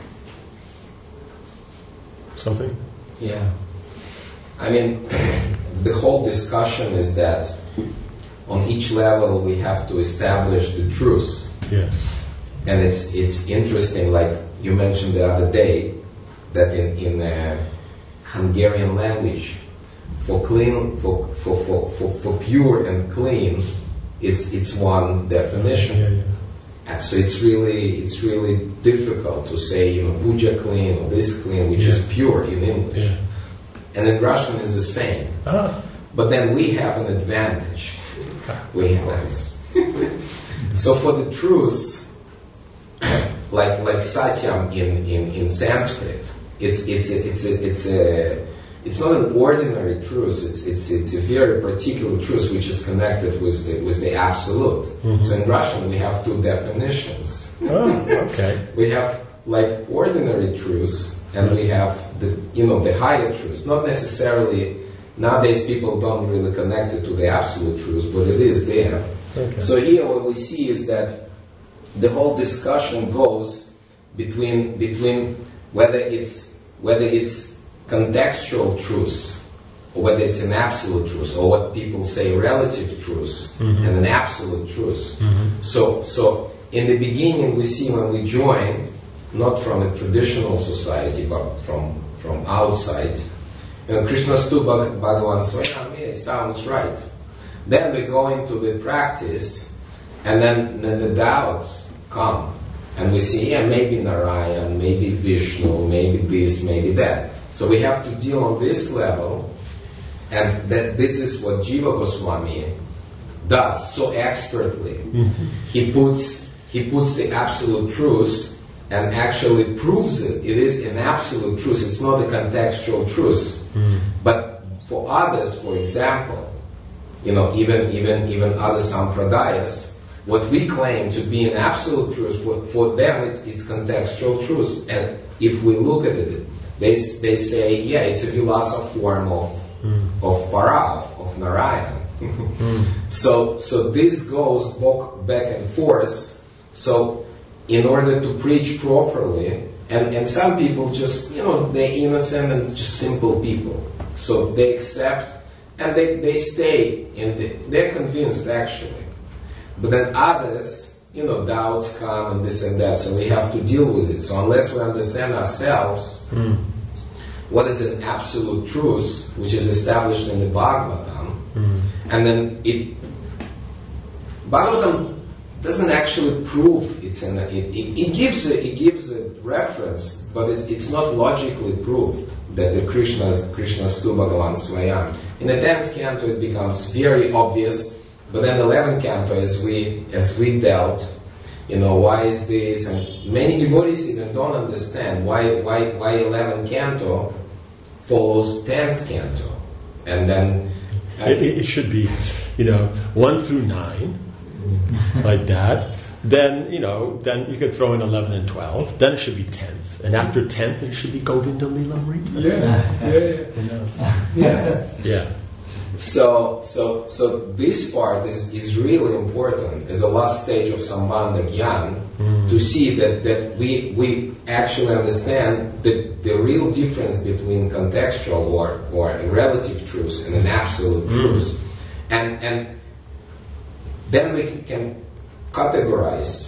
Something? Yeah. I mean, the whole discussion is that on each level we have to establish the truth. Yes. And it's it's interesting, like you mentioned the other day, that in, in uh, Hungarian language, for clean, for, for, for, for, for pure and clean, it's it's one definition. Yeah, yeah. And so it's really it's really difficult to say, you know, puja clean or this clean, which yeah. is pure in English. Yeah. And in Russian is the same. Ah. But then we have an advantage. We have this. So for the truth, like like satyam in, in, in Sanskrit. It's it's a, it's a, it's a it's not an ordinary truth. It's it's it's a very particular truth which is connected with the with the absolute. Mm-hmm. So in Russian we have two definitions. Oh, okay. We have like ordinary truths, and we have the you know the higher truths. Not necessarily nowadays people don't really connect it to the absolute truth, but it is there. Okay. So here what we see is that the whole discussion goes between between whether it's whether it's contextual truth, or whether it's an absolute truth, or what people say relative truth, mm-hmm. and an absolute truth. Mm-hmm. So so in the beginning we see when we join, not from a traditional society, but from from outside, you know, Krishnastu Bhagavan Swayam, yeah, it sounds right. Then we go into the practice, and then, then the doubts come. And we see, yeah, maybe Narayan, maybe Vishnu, maybe this, maybe that. So we have to deal on this level, and that this is what Jiva Goswami does so expertly. Mm-hmm. He puts he puts the absolute truth and actually proves it. It is an absolute truth. It's not a contextual truth. Mm. But for others, for example, you know, even even even other sampradayas, what we claim to be an absolute truth, for, for them it's, it's contextual truth. And if we look at it, they they say, yeah, it's a vilasa form of mm. of para, of, of Narayan. mm. So so this goes back and forth. So in order to preach properly, and, and some people just, you know, they're innocent and just simple people. So they accept and they, they stay in the, they're convinced actually. But then others, you know, doubts come and this and that, so we have to deal with it. So unless we understand ourselves, mm. what is an absolute truth, which is established in the Bhagavatam, mm. and then it, Bhagavatam doesn't actually prove it's an, it, it, it gives a, it gives a reference, but it, it's not logically proved that the Krishna, Krishnastu Bhagavan Swayam. In the tenth canto it becomes very obvious. But then the eleventh canto, as we as we dealt, you know, why is this? And many devotees even don't understand why why why eleventh canto follows tenth canto, and then uh, it, it should be, you know, one through nine, like that. Then you know, then you could throw in eleven and twelve. Then it should be tenth, and after tenth it should be Govinda Lilamrita. Yeah, yeah, yeah. yeah. yeah. So, so, so this part is, is really important as a last stage of Sambandha Gyan, mm. to see that, that we we actually understand the, the real difference between contextual or, or a relative truth and an absolute mm. truth. And, and then we can categorize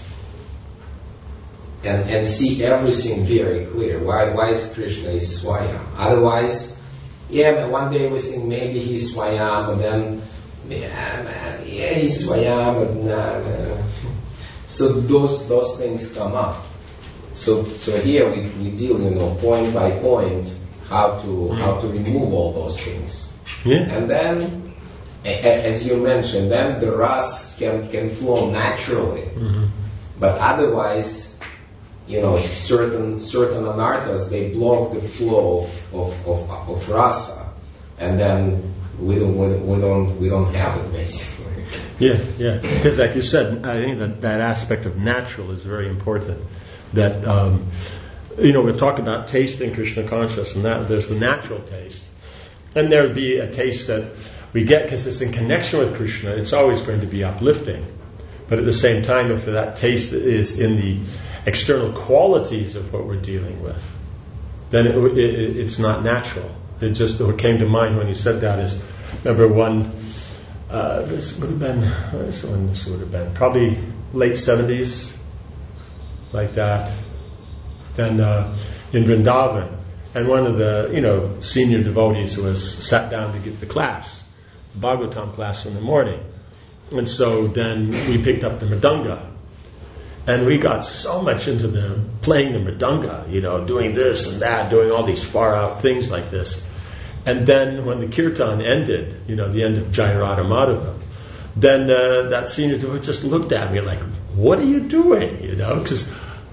and, and see everything very clear. Why, why is Krishna is Swayam? Otherwise, yeah, but one day we think maybe he's Swayam, and then, yeah, man, yeah, he's Swayam, but nah, nah. So those those things come up. So so here we, we deal, you know, point by point, how to how to remove all those things. Yeah. And then, a, a, as you mentioned, then the ras can can flow naturally. Mm-hmm. But otherwise, you know, certain certain anarthas, they block the flow of, of, of rasa, and then we don't we don't we don't have it basically. Yeah, yeah. Because like you said, I think that that aspect of natural is very important. That um, you know, we're talking about tasting Krishna consciousness, and that there's the natural taste, and there would be a taste that we get because it's in connection with Krishna. It's always going to be uplifting, but at the same time, if that taste is in the external qualities of what we're dealing with, then it, it, it's not natural. It just, what came to mind when you said that is, remember one, uh, this would have been, this one, this would have been probably late seventies, like that. Then uh, in Vrindavan, and one of the, you know, senior devotees was sat down to give the class, the Bhagavatam class in the morning. And so then we picked up the Mridanga. And we got so much into the playing the mridanga, you know, doing this and that, doing all these far out things like this. And then when the kirtan ended, you know, the end of Jai Radha Madhava, then uh, that senior devotee just looked at me like, "What are you doing?" You know, because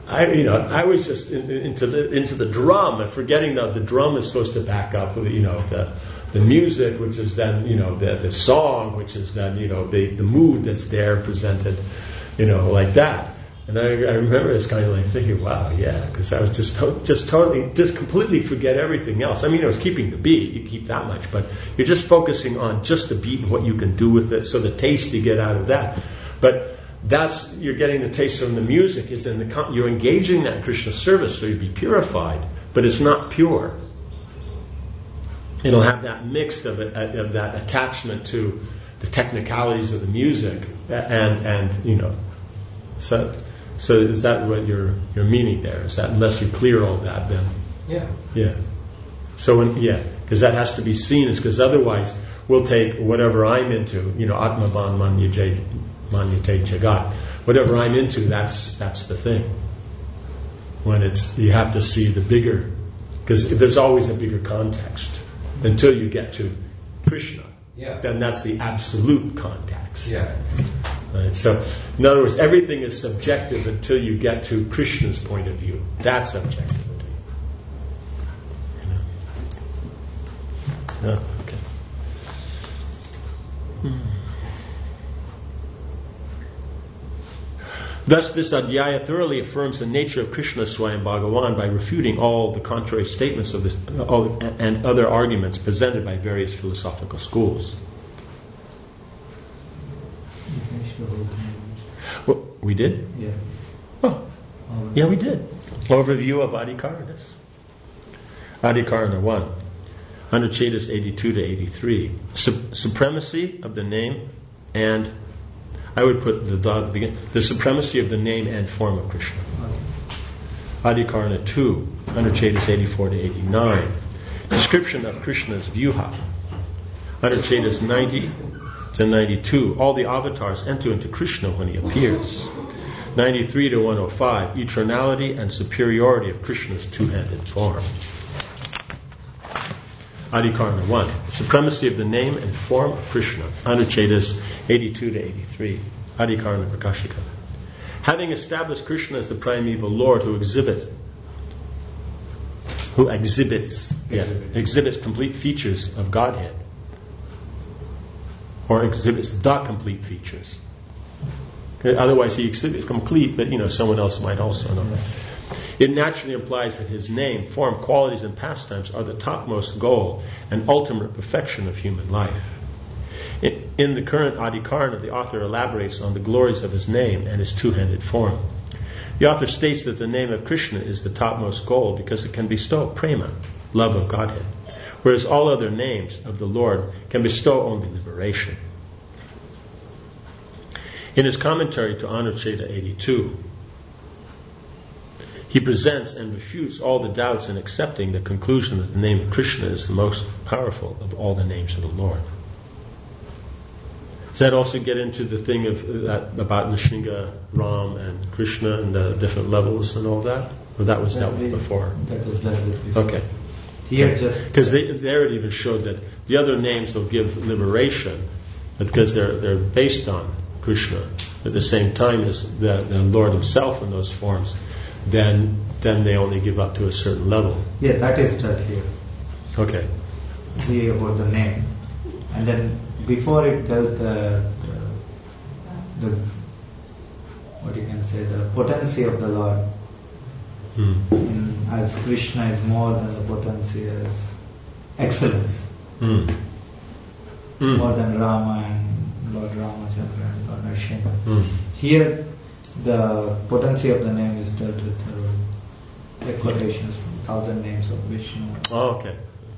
I, you know, I was just in, into the into the drum, and forgetting that the drum is supposed to back up, you know, the the music, which is then, you know, the the song, which is then, you know, the the mood that's there presented, you know, like that. And I, I remember just kind of like thinking, wow, yeah, because I was just to- just totally, just completely forget everything else. I mean, I was keeping the beat, you keep that much, but you're just focusing on just the beat and what you can do with it, so the taste you get out of that. But that's, you're getting the taste from the music, is in the, you're engaging that Krishna service, so you'll be purified, but it's not pure. It'll have that mix of it, of that attachment to the technicalities of the music, and, and you know, so... So is that what you're you're meaning there? Is that unless you clear all that, then Yeah. yeah. So when, yeah, because that has to be seen, is because otherwise we'll take whatever I'm into, you know, Atmavan Manyate Manyate Jagat, whatever I'm into, that's that's the thing. When it's, you have to see the bigger, because there's always a bigger context until you get to Krishna. Yeah. Then that's the absolute context. Yeah. Right, so, in other words, everything is subjective until you get to Krishna's point of view. That's objectivity. You know? Oh, okay. Hmm. Thus, this Adhyaya thoroughly affirms the nature of Krishna Swayam Bhagavan by refuting all the contrary statements of this all, and other arguments presented by various philosophical schools. Well, we did? Yeah. Oh, yeah, we did. Overview of Adhikaranas. Adhikarana one. Anuchedas eighty-two to eighty-three. Sup- supremacy of the name and, I would put the the at the beginning, the supremacy of the name and form of Krishna. Adhikarana two. Anuchedas eighty-four to eighty-nine. Description of Krishna's vyuha. Anuchedas ninety to ninety-two. All the avatars enter into Krishna when he appears. ninety-three to one oh five. Eternality and superiority of Krishna's two-handed form. Adhikarana one. Supremacy of the name and form of Krishna. Anuchedas eighty-two to eighty-three. Adhikarana Prakashika. Having established Krishna as the primeval Lord who exhibits who exhibits yeah, exhibits complete features of Godhead, or exhibits the complete features. Otherwise he exhibits complete, but you know, someone else might also know. It naturally implies that his name, form, qualities, and pastimes are the topmost goal and ultimate perfection of human life. In, in the current Adhikarana, the author elaborates on the glories of his name and his two-handed form. The author states that the name of Krishna is the topmost goal because it can bestow prema, love of Godhead, whereas all other names of the Lord can bestow only liberation. In his commentary to Anucheda eighty-two, he presents and refutes all the doubts in accepting the conclusion that the name of Krishna is the most powerful of all the names of the Lord. Does that also get into the thing of uh, about Nrsimha, Ram, and Krishna and the different levels and all that? Or that was dealt with before? That was dealt with before. Okay. Here just... Because there it even showed that the other names will give liberation, but because they're they're based on Krishna at the same time as the, the Lord himself in those forms, then then they only give up to a certain level. Yeah, that is dealt here. Okay. Here about the name. And then before it dealt the, the, the what you can say, the potency of the Lord. Hmm. In, as Krishna is more than the potency as excellence. Hmm. Hmm. More than Rama and Lord Ramachandra and Lord Nrsimha. Hmm. Here the potency of the name is dealt with uh, the quotations from thousand names of Vishnu. Oh, okay.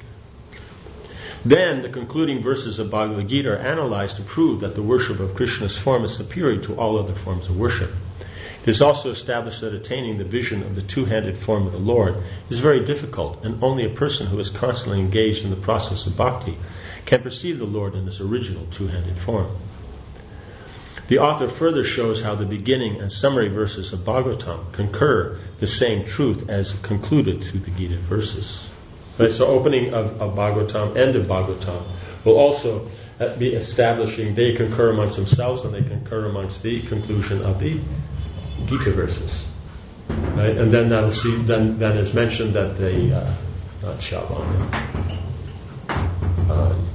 Then the concluding verses of Bhagavad Gita are analyzed to prove that the worship of Krishna's form is superior to all other forms of worship. It is also established that attaining the vision of the two-handed form of the Lord is very difficult, and only a person who is constantly engaged in the process of bhakti can perceive the Lord in his original two-handed form. The author further shows how the beginning and summary verses of Bhagavatam concur the same truth as concluded through the Gita verses. Right, so opening of, of Bhagavatam, end of Bhagavatam, will also be establishing they concur amongst themselves and they concur amongst the conclusion of the Gita verses. Right? And then that'll see. Then, then it's mentioned that the uh, not Shavana. Um,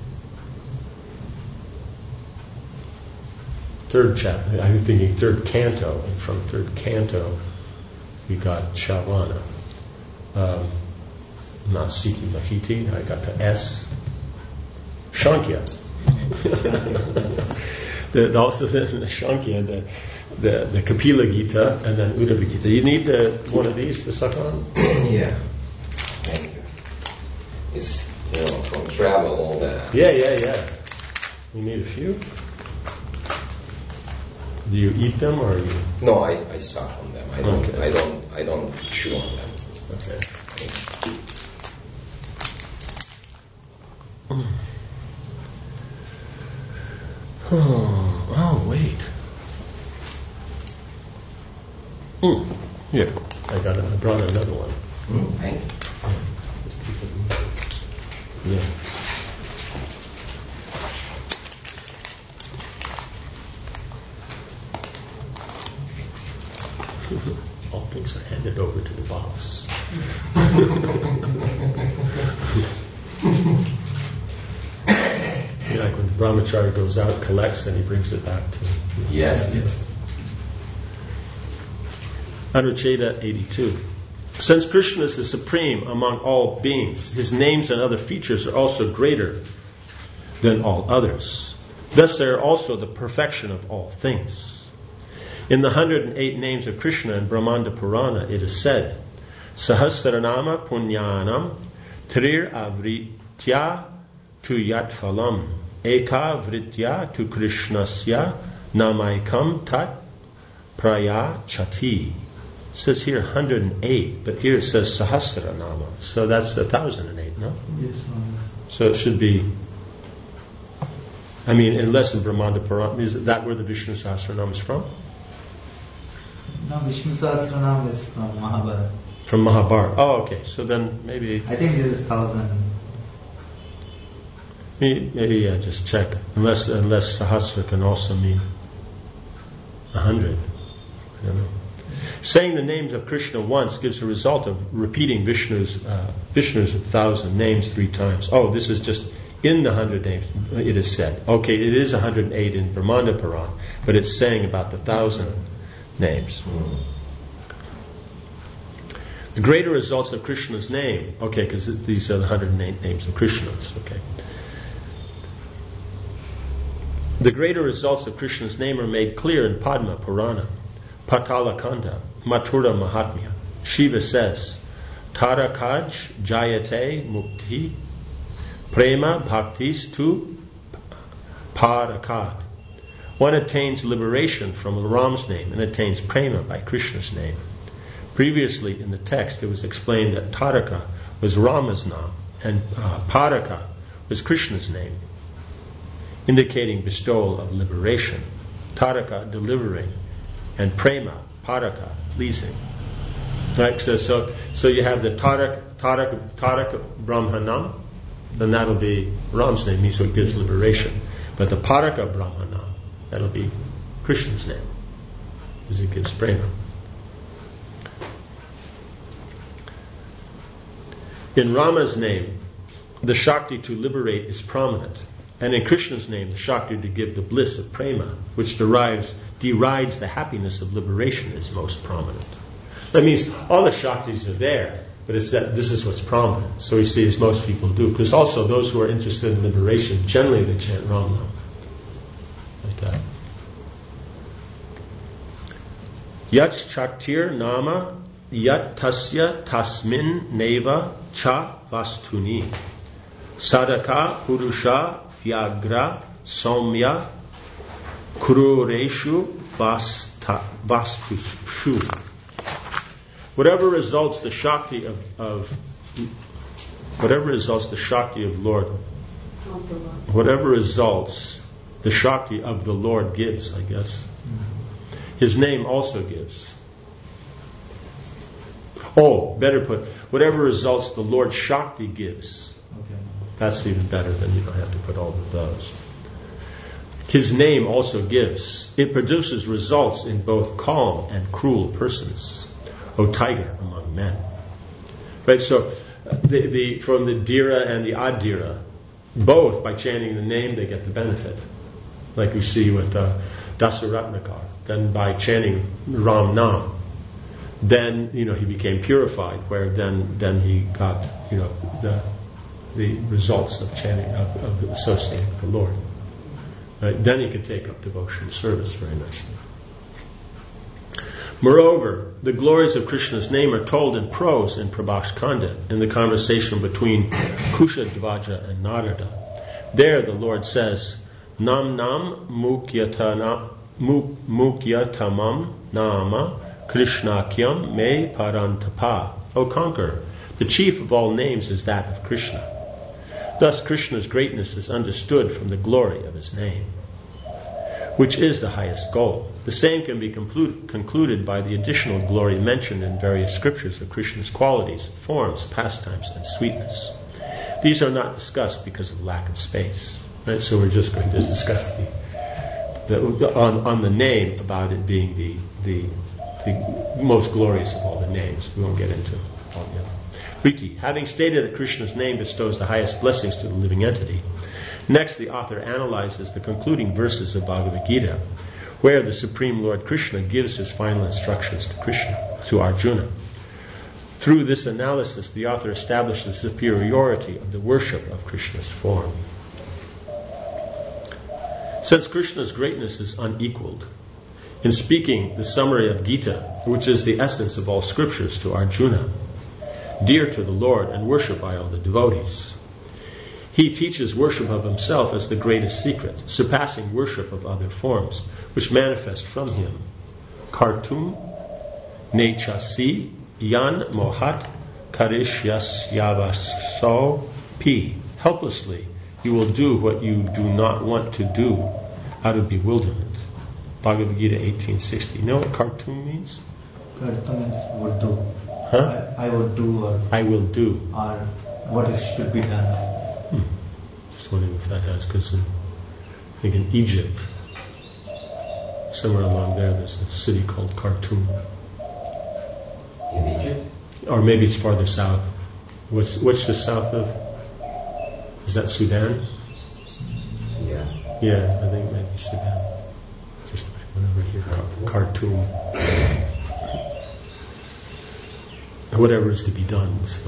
third chapter. I'm thinking third canto, and from third canto we got Shavana. Um, not Sikhi Mahiti. I got the S. Shankya. the, also the, the Shankya, the, the the Kapila Gita, and then Uddhava Gita. You need the, one of these to suck on? Yeah. Thank you. It's, you know, from travel, all that. Yeah, yeah, yeah. You need a few? Do you eat them or you? No, I, I suck on them. I don't. Okay. I don't. I don't chew on them. Okay. Oh, oh wait. Mm. Yeah, I got it. I brought another one. Mm, thank you. Just keep it. Yeah. All things are handed over to the boss. You know, like when the brahmachari goes out, collects, and he brings it back to. Yes, yes. Anucheda eighty-two. Since Krishna is the supreme among all beings, his names and other features are also greater than all others. Thus they are also the perfection of all things. In the one hundred eight names of Krishna in Brahmanda Purana, it is said, Sahasranama punyanam trir avritya tu yat phalam eka vritya tu krishnasya namaikam tat praya chati. It says here one hundred eight, but here it says Sahasranama. So that's one thousand eight, no? Yes, Mama. So it should be, I mean, unless in Brahmanda Purana, is that where the Vishnu Sahasranama is from? No, Vishnu Sahasranam is from Mahabharata. From Mahabharata. Oh, okay. So then maybe, I think it is thousand. maybe, maybe yeah, just check. Unless, unless Sahasra can also mean a hundred. I don't know. Saying the names of Krishna once gives a result of repeating Vishnu's uh, Vishnu's thousand names three times. Oh, this is just in the hundred names. It is said. Okay, it is one hundred eight in Brahmanda Purana, but it's saying about the thousand names. Mm. The greater results of Krishna's name. Okay, because these are the one hundred eight names of Krishna's. Okay. The greater results of Krishna's name are made clear in Padma Purana. Patala Kanda, Mathura Mahatmya. Shiva says, Tarakaj Jayate Mukti Prema Bhaktis tu Parakad. One attains liberation from Ram's name and attains Prema by Krishna's name. Previously in the text it was explained that Taraka was Rama's name and uh, Paraka was Krishna's name, indicating bestowal of liberation. Taraka, delivering, and Prema, Paraka, pleasing. Right? So, so, so you have the Tarak, Tarak, Tarak Brahmanam, then that'll be Ram's name, so it gives liberation. But the Paraka Brahmanam, that'll be Krishna's name, because it gives Prema. In Rama's name, the Shakti to liberate is prominent. And in Krishna's name, the Shakti to give the bliss of Prema, which derives, derides the happiness of liberation, is most prominent. That means all the Shaktis are there, but it's that this is what's prominent. So we see as most people do. Because also those who are interested in liberation, generally they chant Ram Nam. Like that. Yat Shaktir Nama Yat Tasya Tasmin Neva Cha Vastuni Sadaka Purusha Vyagra Somya Kurureshu Vastushu. Whatever results the Shakti of, of whatever results the Shakti of Lord, whatever results the Shakti of the Lord gives, I guess, His name also gives. Oh, better put, whatever results the Lord Shakti gives. Okay. That's even better than you don't have to put all of those. His name also gives. It produces results in both calm and cruel persons. O tiger among men. Right, so uh, the, the, from the Dhira and the Adhira, both by chanting the name they get the benefit. Like we see with uh, Dasaratnakar. Then by chanting Ram Nam, then you know he became purified. Where then then he got you know the the results of chanting of, of associating with the Lord. Right? Then he could take up devotional service very nicely. Moreover, the glories of Krishna's name are told in prose in Prabhaksh Khanda, in the conversation between Kushadvaja and Narada. There the Lord says, Nam Nam Mukyatana Mukyatamam Nama Krishnakyam Me Parantapa. O conqueror, the chief of all names is that of Krishna. Thus Krishna's greatness is understood from the glory of his name, which is the highest goal. The same can be conclu- concluded by the additional glory mentioned in various scriptures of Krishna's qualities, forms, pastimes, and sweetness. These are not discussed because of lack of space. Right? So we're just going to discuss the, the, the on, on the name about it being the, the the most glorious of all the names. We won't get into all the other. Riti, having stated that Krishna's name bestows the highest blessings to the living entity, next the author analyzes the concluding verses of Bhagavad Gita, where the Supreme Lord Krishna gives his final instructions to Krishna, to Arjuna. Through this analysis, the author established the superiority of the worship of Krishna's form. Since Krishna's greatness is unequaled, in speaking the summary of Gita, which is the essence of all scriptures, to Arjuna, dear to the Lord and worshipped by all the devotees, he teaches worship of himself as the greatest secret, surpassing worship of other forms, which manifest from him. Kartum nechasi yan mohat karishyas yavaso pi. Helplessly, you will do what you do not want to do out of bewilderment. Bhagavad Gita eighteen sixty. You know what kartum means? Kartum means would do. Huh? I, I would do or I will do. or what is should be done. Hmm. Just wondering if that has, because I think in Egypt, somewhere along there, there's a city called Khartoum. In Egypt? Or maybe it's farther south. What's what's the south of? Is that Sudan? Yeah. Yeah, I think maybe Sudan. Just whatever here, Khartoum. Whatever is to be done. So.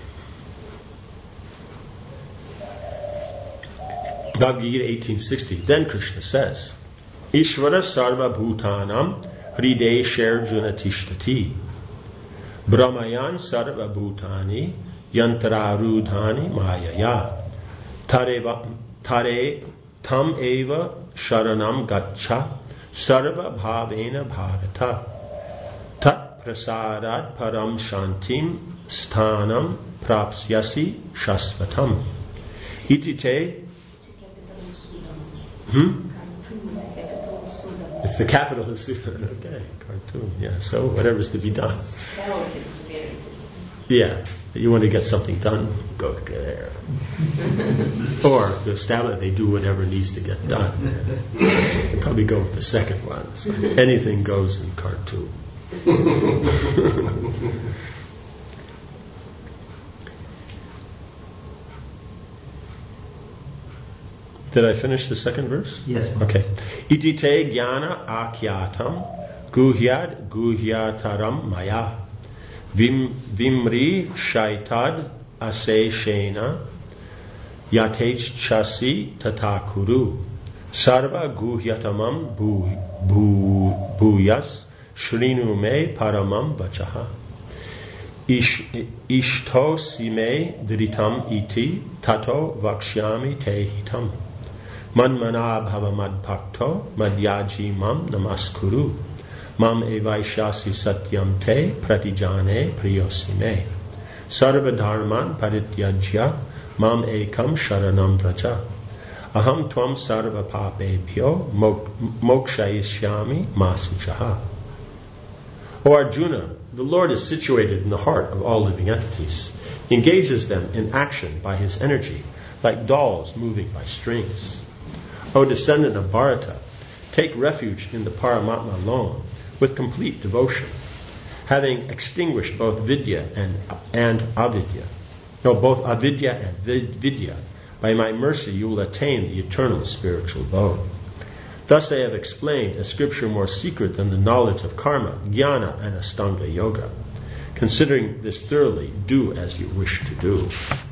Bhagavad Gita eighteen sixty. Then Krishna says, Ishvara sarva bhutanam hridesher junatishtati brahmayan sarva bhutani yantararudhani mayaya tare tare tam eva sharanam gaccha sarva bhavena bharata tat prasadat param shantim sthanam prapsyasi shasvatam iti te. Hmm? It's the capital of Sudan. Okay, Khartoum. Yeah, so whatever's to be done. Yeah, you want to get something done, go there. Or to establish they do whatever needs to get done. You'd probably go with the second one. So anything goes in Khartoum. Did I finish the second verse? Yes. Okay. Iti te jnana akyatam guhyad guhyataram maya vim vimri shaitad aseshena yatech chasi tatakuru sarva guhyatamam bu bu buyas shrinu me paramam vachaha Ish, ishto sime dhritam iti tato vakshyami te hitam manmana bhava madbhakto madhyaji mam namaskuru mam evaishyasi satyam te pratijane priyosime sarva dharman parityajya mam ekam sharanam vraja aham tvam sarva papebhyo mokshayishyami masuchaha. O Arjuna, the Lord is situated in the heart of all living entities. He engages them in action by his energy, like dolls moving by strings. O descendant of Bharata, take refuge in the Paramatma alone, with complete devotion. having extinguished both vidya and, and avidya. No, both avidya and vid- vidya. By my mercy you will attain the eternal spiritual abode. Thus I have explained a scripture more secret than the knowledge of karma, jnana, and astanga yoga. Considering this thoroughly, do as you wish to do.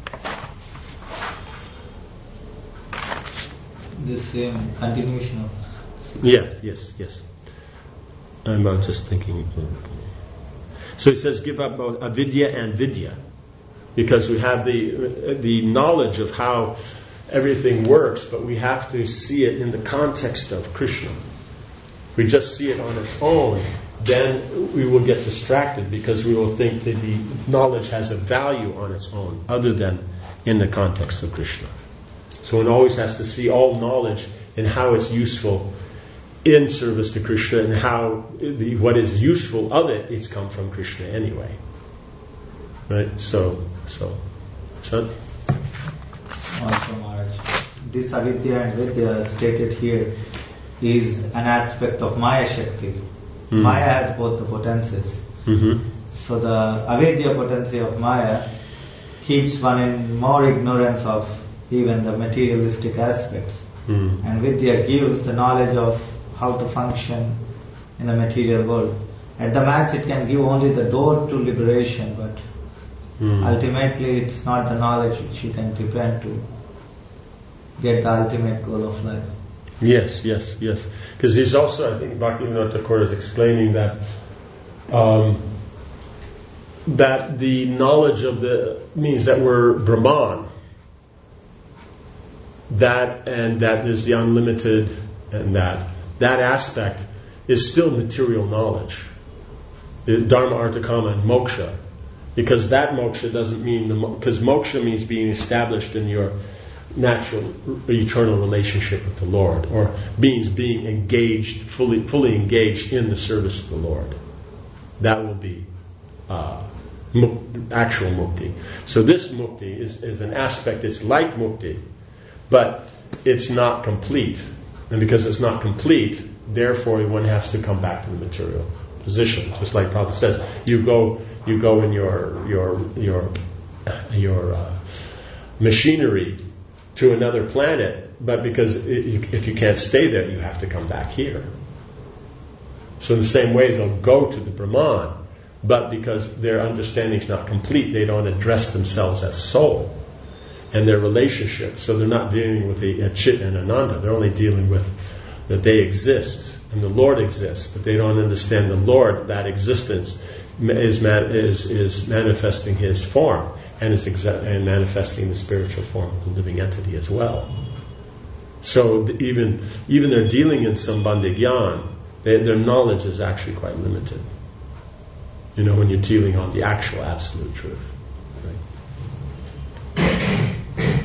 This in continuation of... Yeah, yes, yes. I'm uh, just thinking. So he says, give up both avidya and vidya, because we have the the knowledge of how everything works, but we have to see it in the context of Krishna. If we just see it on its own, then we will get distracted because we will think that the knowledge has a value on its own, other than in the context of Krishna. So one always has to see all knowledge and how it's useful in service to Krishna, and how the, what is useful of it is come from Krishna anyway. Right? So, so, so. Also, Maharaj, this avidya and vidya stated here is an aspect of Maya Shakti. Mm. Maya has both the potencies. Mm-hmm. So the avidya potency of Maya keeps one in more ignorance of even the materialistic aspects. Mm. And vidya gives the knowledge of how to function in the material world. At the max it can give only the door to liberation, but mm. ultimately it's not the knowledge which you can depend to get the ultimate goal of life. Yes, yes, yes. Because he's also, I think Bhaktivinoda Thakur is explaining that um, that the knowledge of the means that we're Brahman, that and that there's the unlimited, and that that aspect is still material knowledge. Dharma, Artha, Kama, and Moksha. Because that moksha doesn't mean, the because moksha means being established in your natural, eternal relationship with the Lord, or means being engaged, fully fully engaged in the service of the Lord. That will be uh, muk- actual mukti. So this mukti is, is an aspect, it's like mukti, but it's not complete. And because it's not complete, therefore one has to come back to the material position. Just like Prabhupada says, you go you go in your your your your uh, machinery to another planet, but because it, you, if you can't stay there, you have to come back here. So in the same way, they'll go to the Brahman, but because their understanding is not complete, they don't address themselves as soul and their relationship. So they're not dealing with the uh, Chit and Ananda. They're only dealing with that they exist and the Lord exists, but they don't understand the Lord. That existence is man, is is manifesting His form. And is exa- and manifesting the spiritual form of the living entity as well. So the, even even they're dealing in Sambandha Gyan, they, their knowledge is actually quite limited. You know, when you're dealing on the actual absolute truth. Right?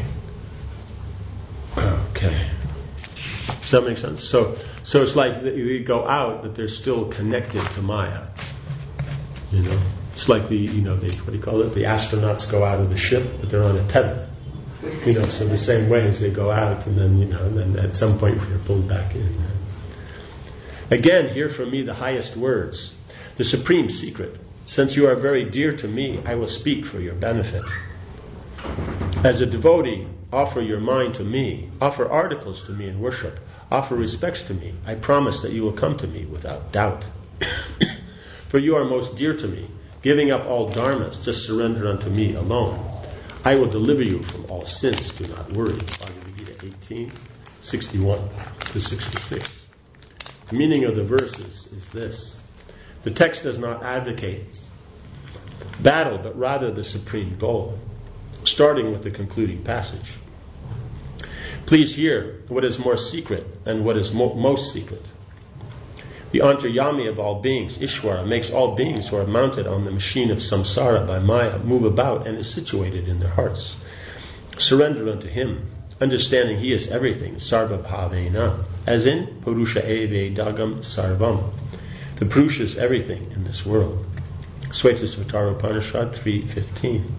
Okay. Does that make sense? So so it's like that you go out, but they're still connected to Maya. You know. It's like the, you know, the, what do you call it? The astronauts go out of the ship, but they're on a tether. You know, so the same way as they go out, and then, you know, and then at some point they're pulled back in. Again, hear from me the highest words, the supreme secret. Since you are very dear to me, I will speak for your benefit. As a devotee, offer your mind to me, offer articles to me in worship, offer respects to me. I promise that you will come to me without doubt. For you are most dear to me. Giving up all dharmas, just surrender unto me alone. I will deliver you from all sins, do not worry. Bhagavad Gita eighteen, sixty-one to sixty-six. The meaning of the verses is this. The text does not advocate battle, but rather the supreme goal, starting with the concluding passage. Please hear what is more secret and what is mo- most secret. The Antaryami of all beings, Ishvara, makes all beings who are mounted on the machine of samsara by Maya move about and is situated in their hearts. Surrender unto Him, understanding He is everything, sarva bhavena, as in Purusha eve dagam sarvam. The Purusha is everything in this world. Svetasvatara Upanishad three fifteen.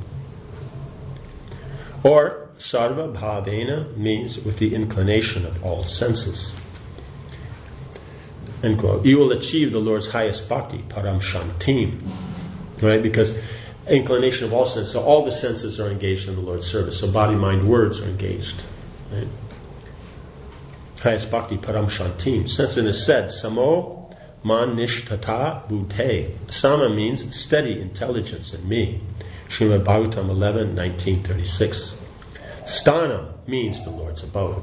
Or sarva bhavena means with the inclination of all senses. End quote. You will achieve the Lord's highest bhakti, param shantim, right? Because inclination of all senses, so all the senses are engaged in the Lord's service. So body, mind, words are engaged. Right? Highest bhakti param shantim. Since it is said, samo man nishtata bhute. Sama means steady intelligence in me. Srimad Bhagavatam eleven, nineteen thirty-six. Sthanam means the Lord's abode.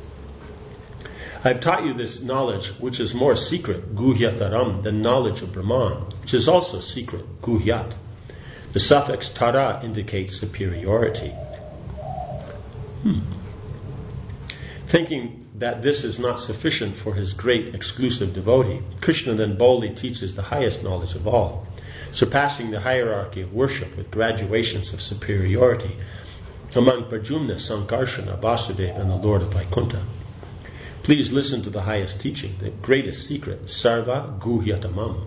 I've taught you this knowledge, which is more secret, guhyataram, than knowledge of Brahman, which is also secret, guhyat. The suffix tara indicates superiority. Hmm. Thinking that this is not sufficient for his great exclusive devotee, Krishna then boldly teaches the highest knowledge of all, surpassing the hierarchy of worship with graduations of superiority among Pradyumna, Sankarshana, Vasudeva, and the Lord of Vaikuntha. Please listen to the highest teaching, the greatest secret, Sarva Guhyatamam.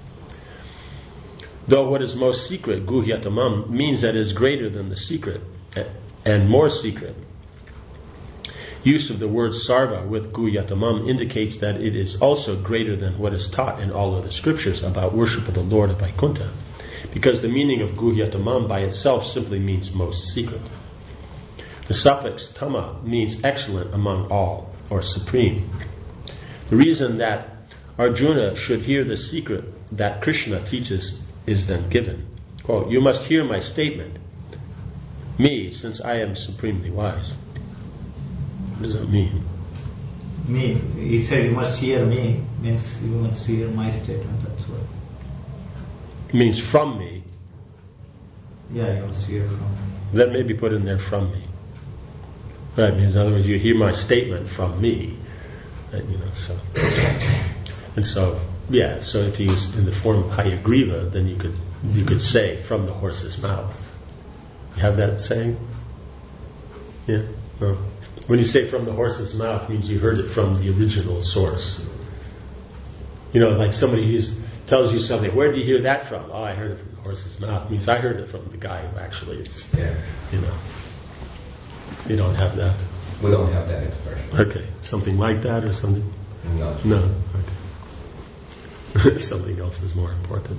Though what is most secret, Guhyatamam, means that it is greater than the secret and more secret. Use of the word Sarva with Guhyatamam indicates that it is also greater than what is taught in all other scriptures about worship of the Lord of Vaikuntha, because the meaning of Guhyatamam by itself simply means most secret. The suffix tama means excellent among all, or supreme. The reason that Arjuna should hear the secret that Krishna teaches is then given. Quote, you must hear my statement, me, since I am supremely wise. What does that mean? Me, he said you must hear me, means you must hear my statement, that's what. It means from me. Yeah, you must hear from me. Then maybe put in there from me. Right, means in other words, you hear my statement from me. Right, you know, so. And so, yeah, so if he's in the form of Hayagriva, then you could you could say from the horse's mouth. You have that saying? Yeah? No. When you say from the horse's mouth, it means you heard it from the original source. You know, like somebody who's, tells you something, where did you hear that from? Oh, I heard it from the horse's mouth. It means I heard it from the guy who actually is, yeah. You know. So you don't have that? We don't have that expression. Okay. Something like that or something? No. No. Okay. Something else is more important.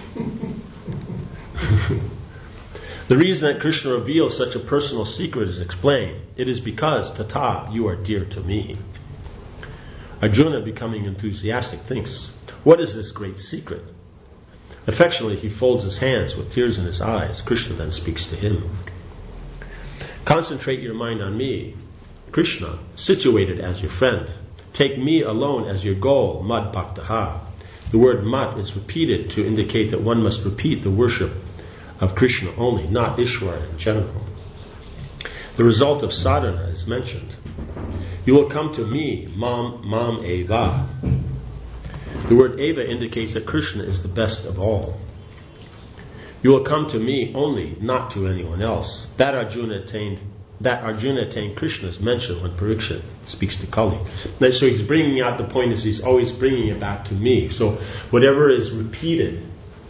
The reason that Krishna reveals such a personal secret is explained. It is because, Tata, you are dear to me. Arjuna, becoming enthusiastic, thinks, what is this great secret? Affectionately, he folds his hands with tears in his eyes. Krishna then speaks to him. Concentrate your mind on me, Krishna, situated as your friend. Take me alone as your goal, mad bhaktaha. The word mat is repeated to indicate that one must repeat the worship of Krishna only, not Ishvara in general. The result of sadhana is mentioned. You will come to me, mam, mam eva. The word eva indicates that Krishna is the best of all. You will come to me only, not to anyone else. That Arjuna attained, that Arjuna attained Krishna is mentioned when Parikshit speaks to Kali. So he's bringing out the point is he's always bringing it back to me. So whatever is repeated,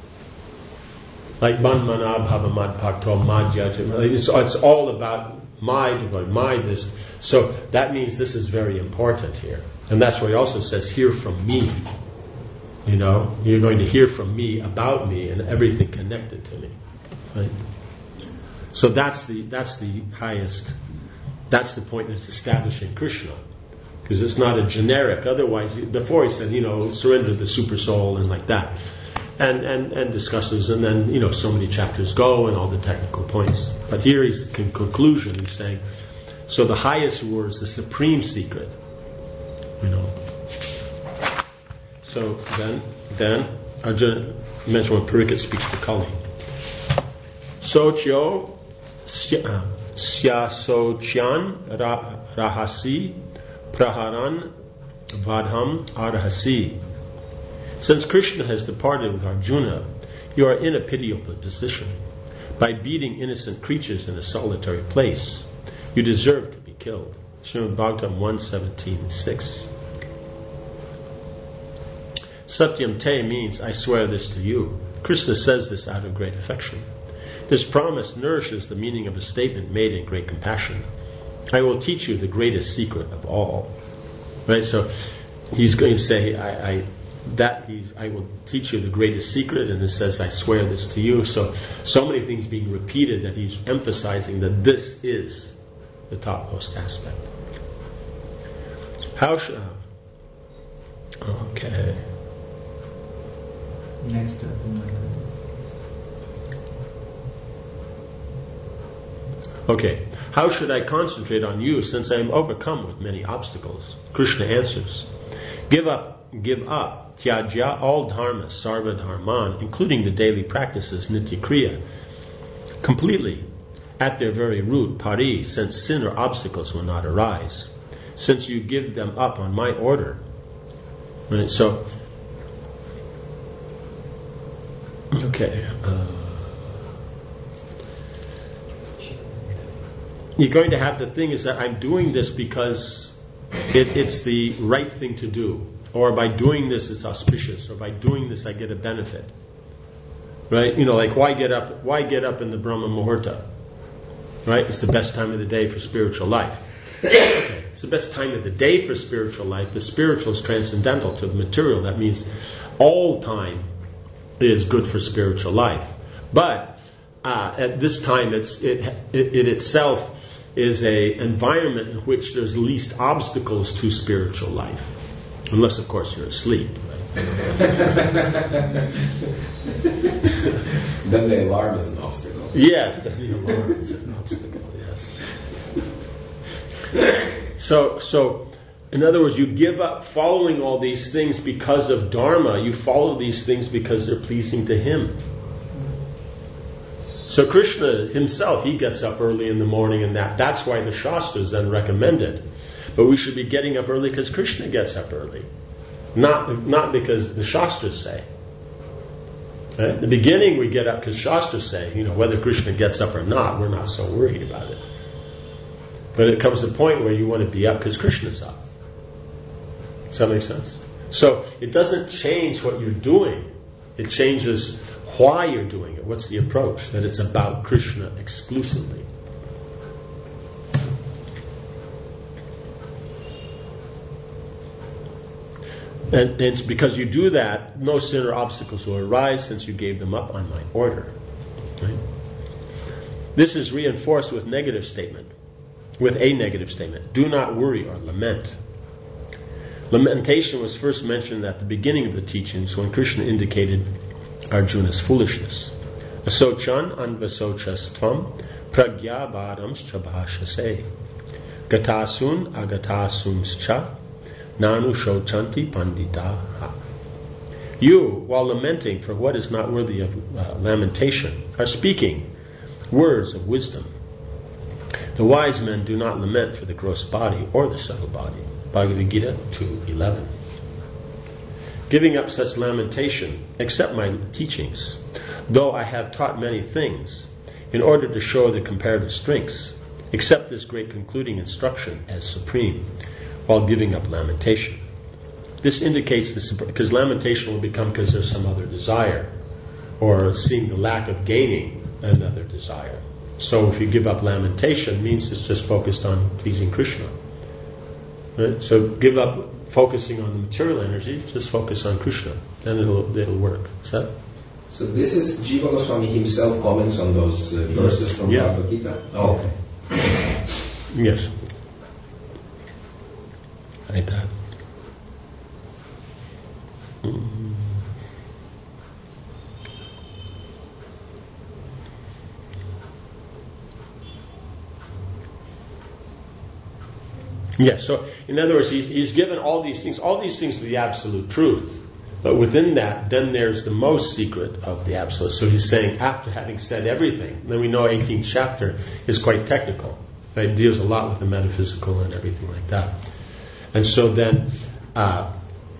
like man mana bhava mad bhakto madhya, it's, it's all about my, my this. So that means this is very important here. And that's why he also says, hear from me. You know, you're going to hear from me about me and everything connected to me. Right? So that's the that's the highest, that's the point that's establishing Krishna. Because it's not a generic, otherwise, before he said, you know, surrender the super soul and like that. And, and, and discusses, and then, you know, so many chapters go and all the technical points. But here he's in conclusion, he's saying, so the highest word is the supreme secret. You know. So then, then Arjuna mentioned when Parikshit speaks to Kali. Sochyo syasochyan rahasi praharan vadham arhasi. Since Krishna has departed with Arjuna, you are in a pitiable position. By beating innocent creatures in a solitary place, you deserve to be killed. Srimad Bhagavatam one seventeen six. Satyam te means, I swear this to you. Krishna says this out of great affection. This promise nourishes the meaning of a statement made in great compassion. I will teach you the greatest secret of all. Right, so he's going to say, I, I that he's, I will teach you the greatest secret, and it says, I swear this to you. So, so many things being repeated that he's emphasizing that this is the topmost aspect. How should... Okay. Next step. Okay. How should I concentrate on you since I am overcome with many obstacles? Krishna answers, Give up, give up, tyajya, all dharma, sarva dharman, including the daily practices, nitya kriya, completely, at their very root, pari, since sin or obstacles will not arise, since you give them up on my order. Right, so, okay. Uh, you're going to have the thing is that I'm doing this because it, it's the right thing to do. Or by doing this it's auspicious. Or by doing this I get a benefit. Right? You know, like why get up why get up in the Brahma Muhurta? Right? It's the best time of the day for spiritual life. It's the best time of the day for spiritual life. The spiritual is transcendental to the material. That means all time is good for spiritual life. But uh, at this time, it's it, it, it itself is a environment in which there's least obstacles to spiritual life, unless, of course, you're asleep. Right? Then the alarm is an obstacle. Yes, then the alarm is an obstacle. Yes. So, so, in other words, you give up following all these things because of Dharma. You follow these things because they're pleasing to Him. So Krishna himself, he gets up early in the morning, and that that's why the Shastras then recommend it. But we should be getting up early because Krishna gets up early. Not, not because the Shastras say. Right? In the beginning we get up because Shastras say, you know, whether Krishna gets up or not, we're not so worried about it. But it comes to a point where you want to be up because Krishna's up. Does that make sense? So it doesn't change what you're doing. It changes why you're doing it. What's the approach? That it's about Krishna exclusively. And, and it's because you do that, no sin or obstacles will arise since you gave them up on my order. Right? This is reinforced with negative statement. With a negative statement. Do not worry or lament. Lamentation was first mentioned at the beginning of the teachings when Krishna indicated Arjuna's foolishness. Asochan anvasochas tvam pragya bhadams chabhashase gatasun agatasunscha nanu shochanti panditaha. You, while lamenting for what is not worthy of uh, lamentation, are speaking words of wisdom. The wise men do not lament for the gross body or the subtle body. Bhagavad Gita two eleven. Giving up such lamentation, accept my teachings, though I have taught many things, in order to show the comparative strengths, accept this great concluding instruction as supreme, while giving up lamentation. This indicates this, because lamentation will become because there's some other desire, or seeing the lack of gaining another desire. So if you give up lamentation, it means it's just focused on pleasing Krishna. Right? So give up focusing on the material energy, just focus on Krishna, then it'll it'll work. Is that? So this is Jiva Goswami himself comments on those uh, verses from yeah. Bhagavad Gita. Oh, okay. Yes. Like that. Mm. Yes, so in other words, he's, he's given all these things. All these things are the absolute truth. But within that, then there's the most secret of the absolute. So he's saying, after having said everything, then we know eighteenth chapter is quite technical. Right? It deals a lot with the metaphysical and everything like that. And so then uh,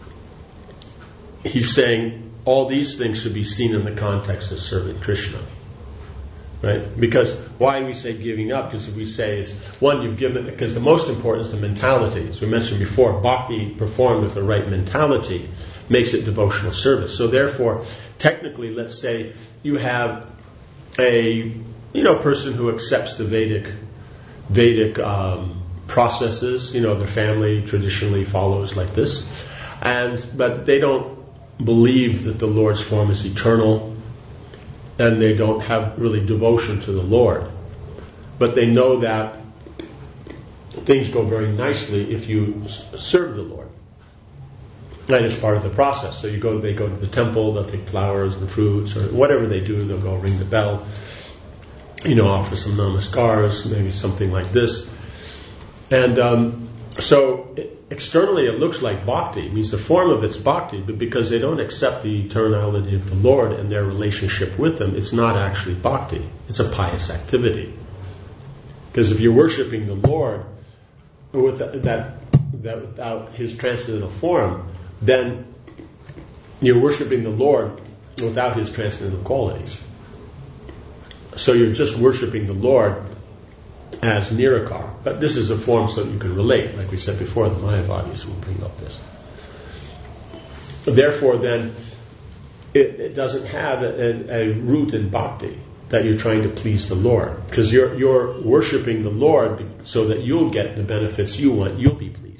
he's saying all these things should be seen in the context of serving Krishna. Right? Because why we say giving up? Because if we say is one, you've given, because the most important is the mentality. As we mentioned before, bhakti performed with the right mentality makes it devotional service. So therefore, technically, let's say you have a you know person who accepts the Vedic Vedic um, processes. You know, their family traditionally follows like this, and but they don't believe that the Lord's form is eternal, and they don't have really devotion to the Lord. But they know that things go very nicely if you s- serve the Lord. And it's part of the process. So you go, they go to the temple, they'll take flowers and fruits, or whatever they do, they'll go ring the bell, you know, offer some namaskars, maybe something like this. And um, so it, externally it looks like bhakti. It means the form of it's bhakti, but because they don't accept the eternality of the Lord and their relationship with Him, it's not actually bhakti. It's a pious activity. Because if you're worshiping the Lord with that, that, that without His transcendental form, then you're worshiping the Lord without His transcendental qualities. So you're just worshiping the Lord as Nirakar. But this is a form so that you can relate. Like we said before, the Mayavadis will bring up this. Therefore, then, it, it doesn't have a, a, a root in bhakti that you're trying to please the Lord. Because you're, you're worshiping the Lord so that you'll get the benefits you want, you'll be pleased.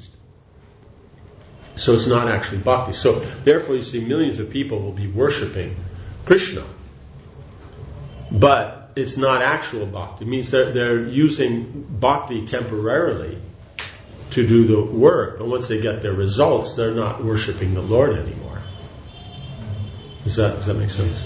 So it's not actually bhakti. So therefore you see millions of people will be worshipping Krishna. But it's not actual bhakti. It means they're, they're using bhakti temporarily to do the work. But once they get their results, they're not worshipping the Lord anymore. Does that, does that make sense?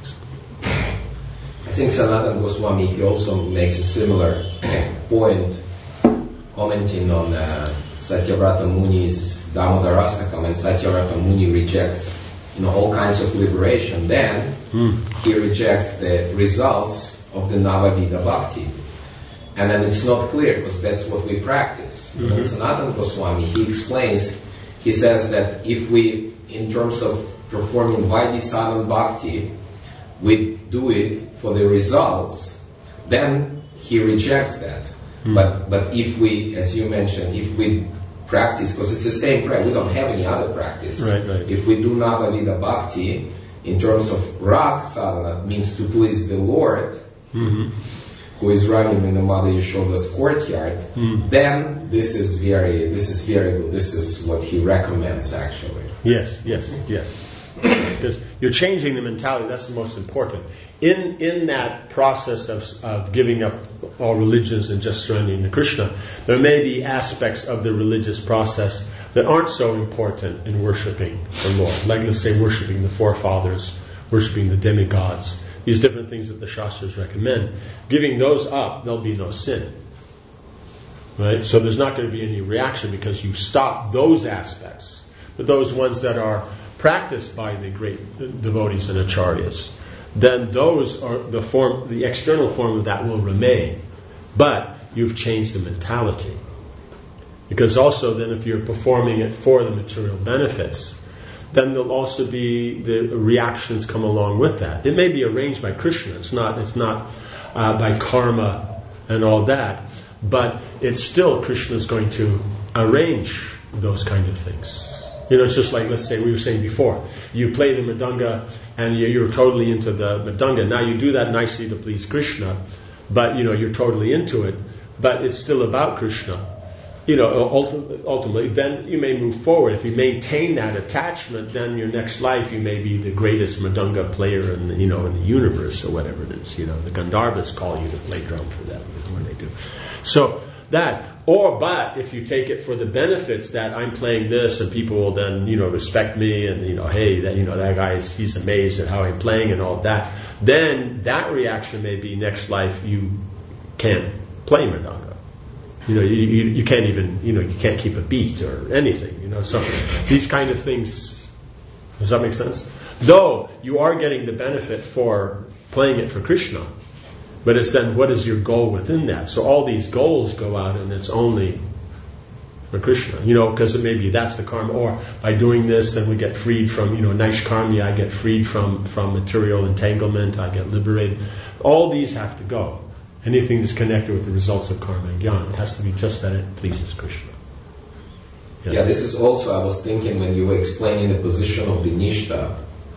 I think Sanatana Goswami, he also makes a similar point, commenting on uh, Satyavrata Muni's Damodarastakam, and Satyavrata Muni rejects, you know, all kinds of liberation. Then mm. he rejects the results of the Navavida Bhakti. And then it's not clear, because that's what we practice. Mm-hmm. And Sanatana Goswami, he explains, he says that if we, in terms of performing Vaidhi Sadhana Bhakti, we do it for the results, then he rejects that. Mm. But but if we, as you mentioned, if we practice, because it's the same practice, we don't have any other practice. Right, right. If we do Navavida Bhakti, in terms of Rag Sadhana, means to please the Lord, mm-hmm. who is running in the Mother Yashoda's courtyard, mm. then this is very, this is very good. This is what he recommends, actually. Yes, yes, yes. Because you're changing the mentality. That's the most important. In in that process of of giving up all religions and just surrendering to Krishna, there may be aspects of the religious process that aren't so important in worshiping the Lord. Like, let's say, worshiping the forefathers, worshiping the demigods, these different things that the Shastras recommend. Giving those up, there'll be no sin. Right? So there's not going to be any reaction because you stop those aspects. But those ones that are practiced by the great devotees and acharyas, then those are the form, the external form of that will remain. But you've changed the mentality. Because also then if you're performing it for the material benefits, then there'll also be the reactions come along with that. It may be arranged by Krishna. It's not, it's not uh, by karma and all that. But it's still Krishna's going to arrange those kind of things. You know, it's just like, let's say, we were saying before, you play the mridanga and you're, you're totally into the mridanga. Now you do that nicely to please Krishna, but, you know, you're totally into it, but it's still about Krishna. You know, ulti- ultimately, then you may move forward. If you maintain that attachment, then your next life you may be the greatest mridanga player in, you know, in the universe or whatever it is. You know, the Gandharvas call you to play drum for them when they do. So, that, or but if you take it for the benefits that I'm playing this and people will then, you know, respect me and, you know, hey, that, you know, that guy is, he's amazed at how I'm playing and all that, then that reaction may be next life you can't play mridanga. You know, you, you, you can't even, you know, you can't keep a beat or anything, you know, so these kind of things, does that make sense? Though you are getting the benefit for playing it for Krishna. But it's then, what is your goal within that? So all these goals go out and it's only for Krishna. You know, because it maybe that's the karma. Or by doing this, then we get freed from, you know, Naishkarmya, I get freed from, from material entanglement, I get liberated. All these have to go. Anything that's connected with the results of karma and jnana, it has to be just that it pleases Krishna. Yes. Yeah, this is also, I was thinking when you were explaining the position of the Nishta,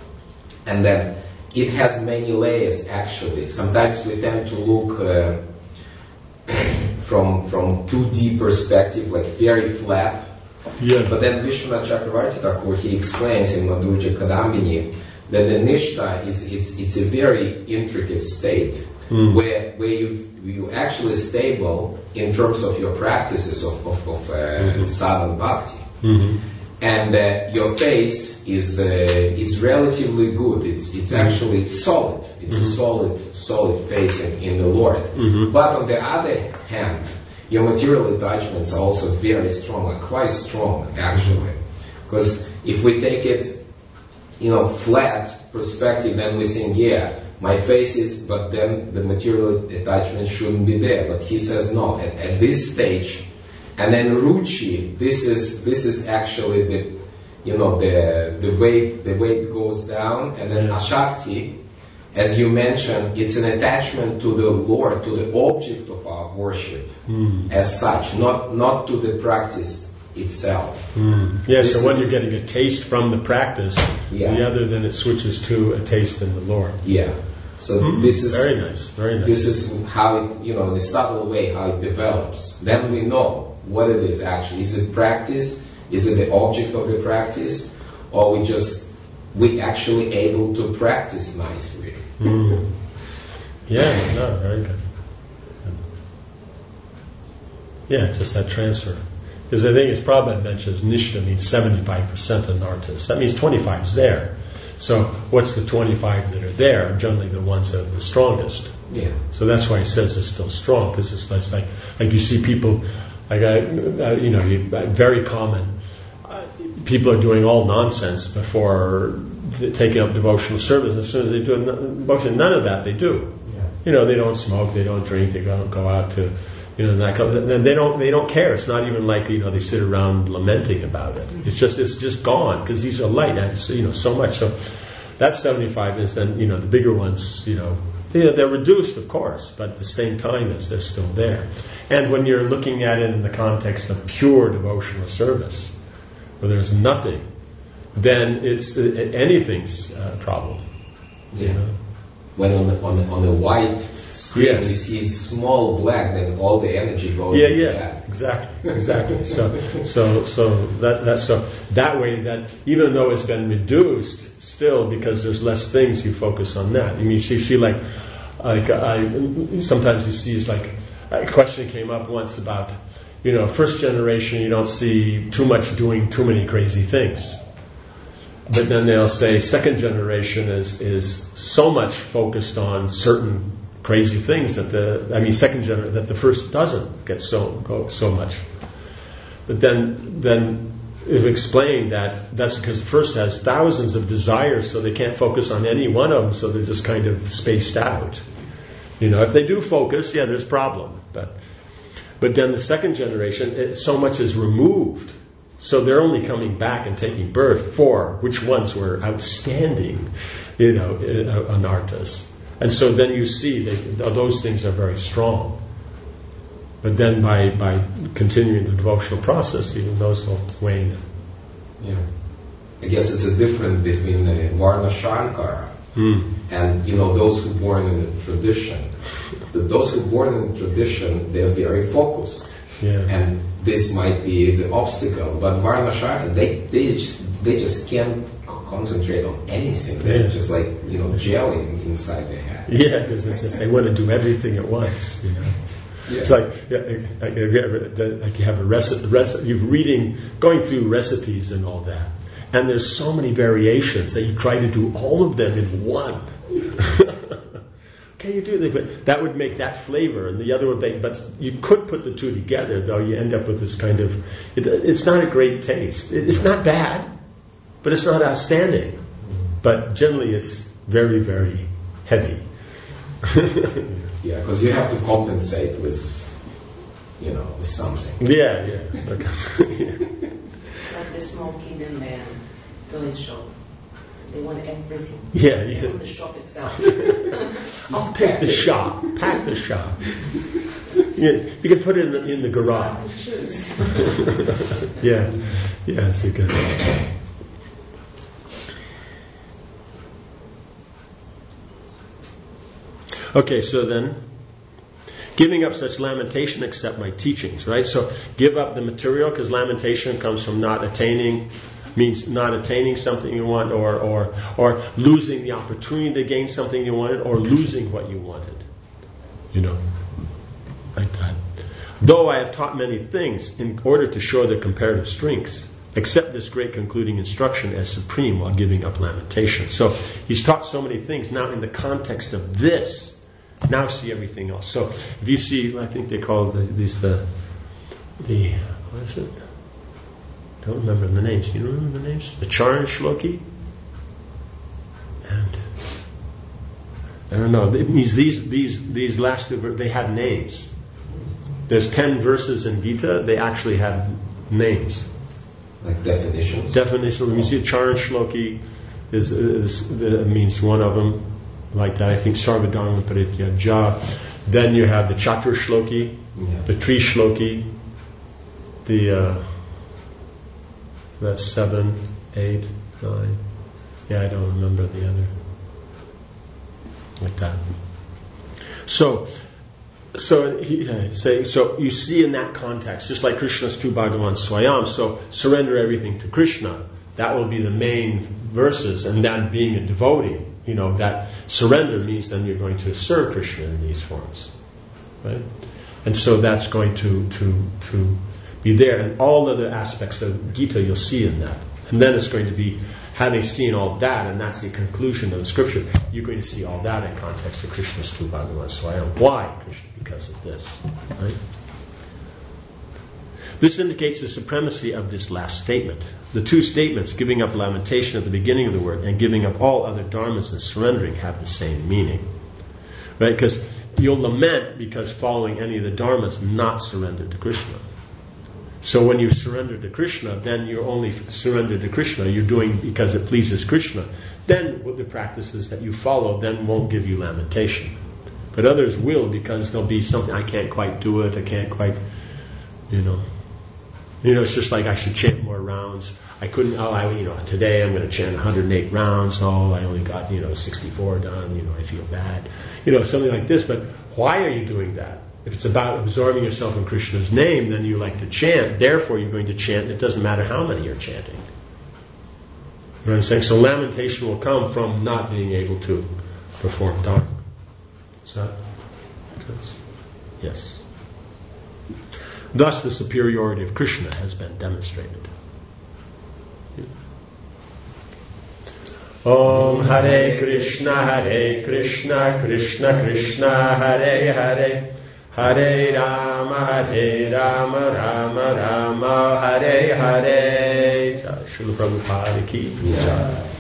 and that it has many layers, actually. Sometimes we tend to look uh, from from two D perspective, like very flat, Yeah. But then Vishwanath Chakravarti Thakur, he explains in Madhurya Kadambini that the nishta is it's it's a very intricate state mm. where where you you actually stable in terms of your practices of of, of uh, mm-hmm. sadhana bhakti, mm-hmm. and uh, your face is uh, is relatively good. It's it's mm-hmm. actually solid. It's mm-hmm. a solid solid face in, in the Lord. Mm-hmm. But on the other hand, your material attachments are also very strong, like quite strong actually. Because if we take it, you know, flat perspective, then we think, yeah, my face is, but then the material attachment shouldn't be there. But he says no, at, at this stage, and then ruchi, this is this is actually the, you know, the the weight the weight goes down, and then ashakti, as you mentioned, it's an attachment to the Lord, to the object of our worship, mm. as such, not not to the practice itself. Mm. Yeah, this so when you're getting a taste from the practice, yeah. the other then it switches to a taste in the Lord. Yeah. So mm. this is very nice, very nice. This is how it, you know, in a subtle way, how it develops. Then we know what it is actually. Is it practice? Is it the object of the practice? Or we just we actually able to practice nicely? Mm. Yeah, no, very good. Yeah, just that transfer. Because I think, as Prabhupada mentions, nishta means seventy-five percent of nartas. That means twenty-five is there. So what's the twenty-five that are there? Generally the ones that are the strongest. Yeah. So that's why he says it's still strong, because it's less like, like you see people, like I, uh, you know, you, uh, very common. Uh, people are doing all nonsense before taking up devotional service. As soon as they do devotion, none of that they do. Yeah. You know, they don't smoke, they don't drink, they don't go out to, you know, that they don't they don't care. It's not even like, you know, they sit around lamenting about it. It's just it's just gone, because these are light, and you know, so much. So that's seventy-five is then, you know, the bigger ones, you know, yeah, they're reduced, of course, but at the same time as they're still there. And when you're looking at it in the context of pure devotional service, where there's nothing, then it's anything's a problem. Yeah. You know? When on the, on the, on the white screen Yes. we see small black, then all the energy goes Yeah, into yeah, that. exactly, exactly. So, so, so that that so that way, that even though it's been reduced, still, because there's less things, you focus on that. I mean, you see, see like, like I sometimes you see it's like a question came up once about, you know, first generation, you don't see too much doing too many crazy things. But then they'll say second generation is is so much focused on certain crazy things that the I mean second gener that the first doesn't get so go so much. But then then if explained that that's because the first has thousands of desires, so they can't focus on any one of them, so they're just kind of spaced out. You know, if they do focus, yeah, there's a problem. But but then the second generation, it, so much is removed. So they're only coming back and taking birth for which ones were outstanding, you know, anartas. And so then you see they, those things are very strong. But then by, by continuing the devotional process, even those will wane. Yeah. I guess it's a difference between the Varna Shankara mm. and, you know, those who are born in the tradition. The, those who are born in the tradition, they're very focused. Yeah. And this might be the obstacle, but Varna Shankara, they they just, they just can't concentrate on anything. They're yeah. just like, you know, gelling inside their head. Yeah, because it's just they want to do everything at once. You know, yeah. It's like yeah, like, you ever, like you have a recipe, recipe, you're reading, going through recipes and all that, and there's so many variations that you try to do all of them in one. Can you do that? That would make that flavor, and the other would make. But you could put the two together, though. You end up with this kind of. It, it's not a great taste. It, it's not bad, but it's not outstanding. But generally, it's very, very heavy. Yeah, because you have to compensate with, you know, with something. Yeah, yeah. It's like, It's like the small kid in the toy shop. They want everything. Yeah, They yeah. want the shop itself. I'll pack the shop. Pack the shop. Yeah, you can put it in the, in the garage. Choose. Yeah, yeah, it's a good. Okay, so then, Giving up such lamentation, accept my teachings, right? So give up the material, because lamentation comes from not attaining, means not attaining something you want, or, or, or losing the opportunity to gain something you wanted, or losing what you wanted. You know, like that. Though I have taught many things in order to show their comparative strengths, accept this great concluding instruction as supreme while giving up lamentation. So he's taught so many things. Now in the context of this, now see everything else. So if you see, I think they call the, these the, the, what is it? Don't remember the names. You remember the names? The Charan Shloki? And, I don't know. It means these, these, these last two, they had names. There's ten verses in Gita, they actually have names. Like definitions? Definitions. When you see Charan Shloki, is, is, is, means one of them, like that. I think Sarvadharma Paritya Ja. Then you have the Chatur Shloki, yeah. The Tri Shloki, the, uh, that's seven, eight, nine. Yeah, I don't remember the other. Like that. So, So he uh, say so you see in that context, just like Krishna's Tu Bhagavan Swayam, so surrender everything to Krishna. That will be the main verses, and then being a devotee, you know, that surrender means then you're going to serve Krishna in these forms. Right? And so that's going to to to be there. And all other aspects of Gita you'll see in that. And then it's going to be, having seen all that, and that's the conclusion of the scripture, you're going to see all that in context of Krishna's Tu Bhagavan Swayam. Why? Krishna? Because of this. Right? This indicates the supremacy of this last statement. The two statements, giving up lamentation at the beginning of the word and giving up all other dharmas and surrendering, have the same meaning. Right? Because you'll lament because following any of the dharmas not surrendered to Krishna. So when you surrender to Krishna, then you're only surrendered to Krishna. You're doing because it pleases Krishna. Then the practices that you follow then won't give you lamentation. But others will, because there'll be something, I can't quite do it, I can't quite, you know. You know, it's just like I should chant more rounds. I couldn't, oh, I, you know, today I'm going to chant one hundred eight rounds. Oh, I only got, you know, sixty-four done. You know, I feel bad. You know, something like this. But why are you doing that? If it's about absorbing yourself in Krishna's name, then you like to chant. Therefore, you're going to chant. It doesn't matter how many you're chanting. You know what I'm saying? So lamentation will come from not being able to perform dharma. Is that make sense? Yes. Thus, the superiority of Krishna has been demonstrated. Om Hare Krishna, Hare Krishna, Krishna Krishna, Hare Hare, Hare Rama, Hare Rama, Rama Rama, Hare Hare. Srila Prabhupada ki jai.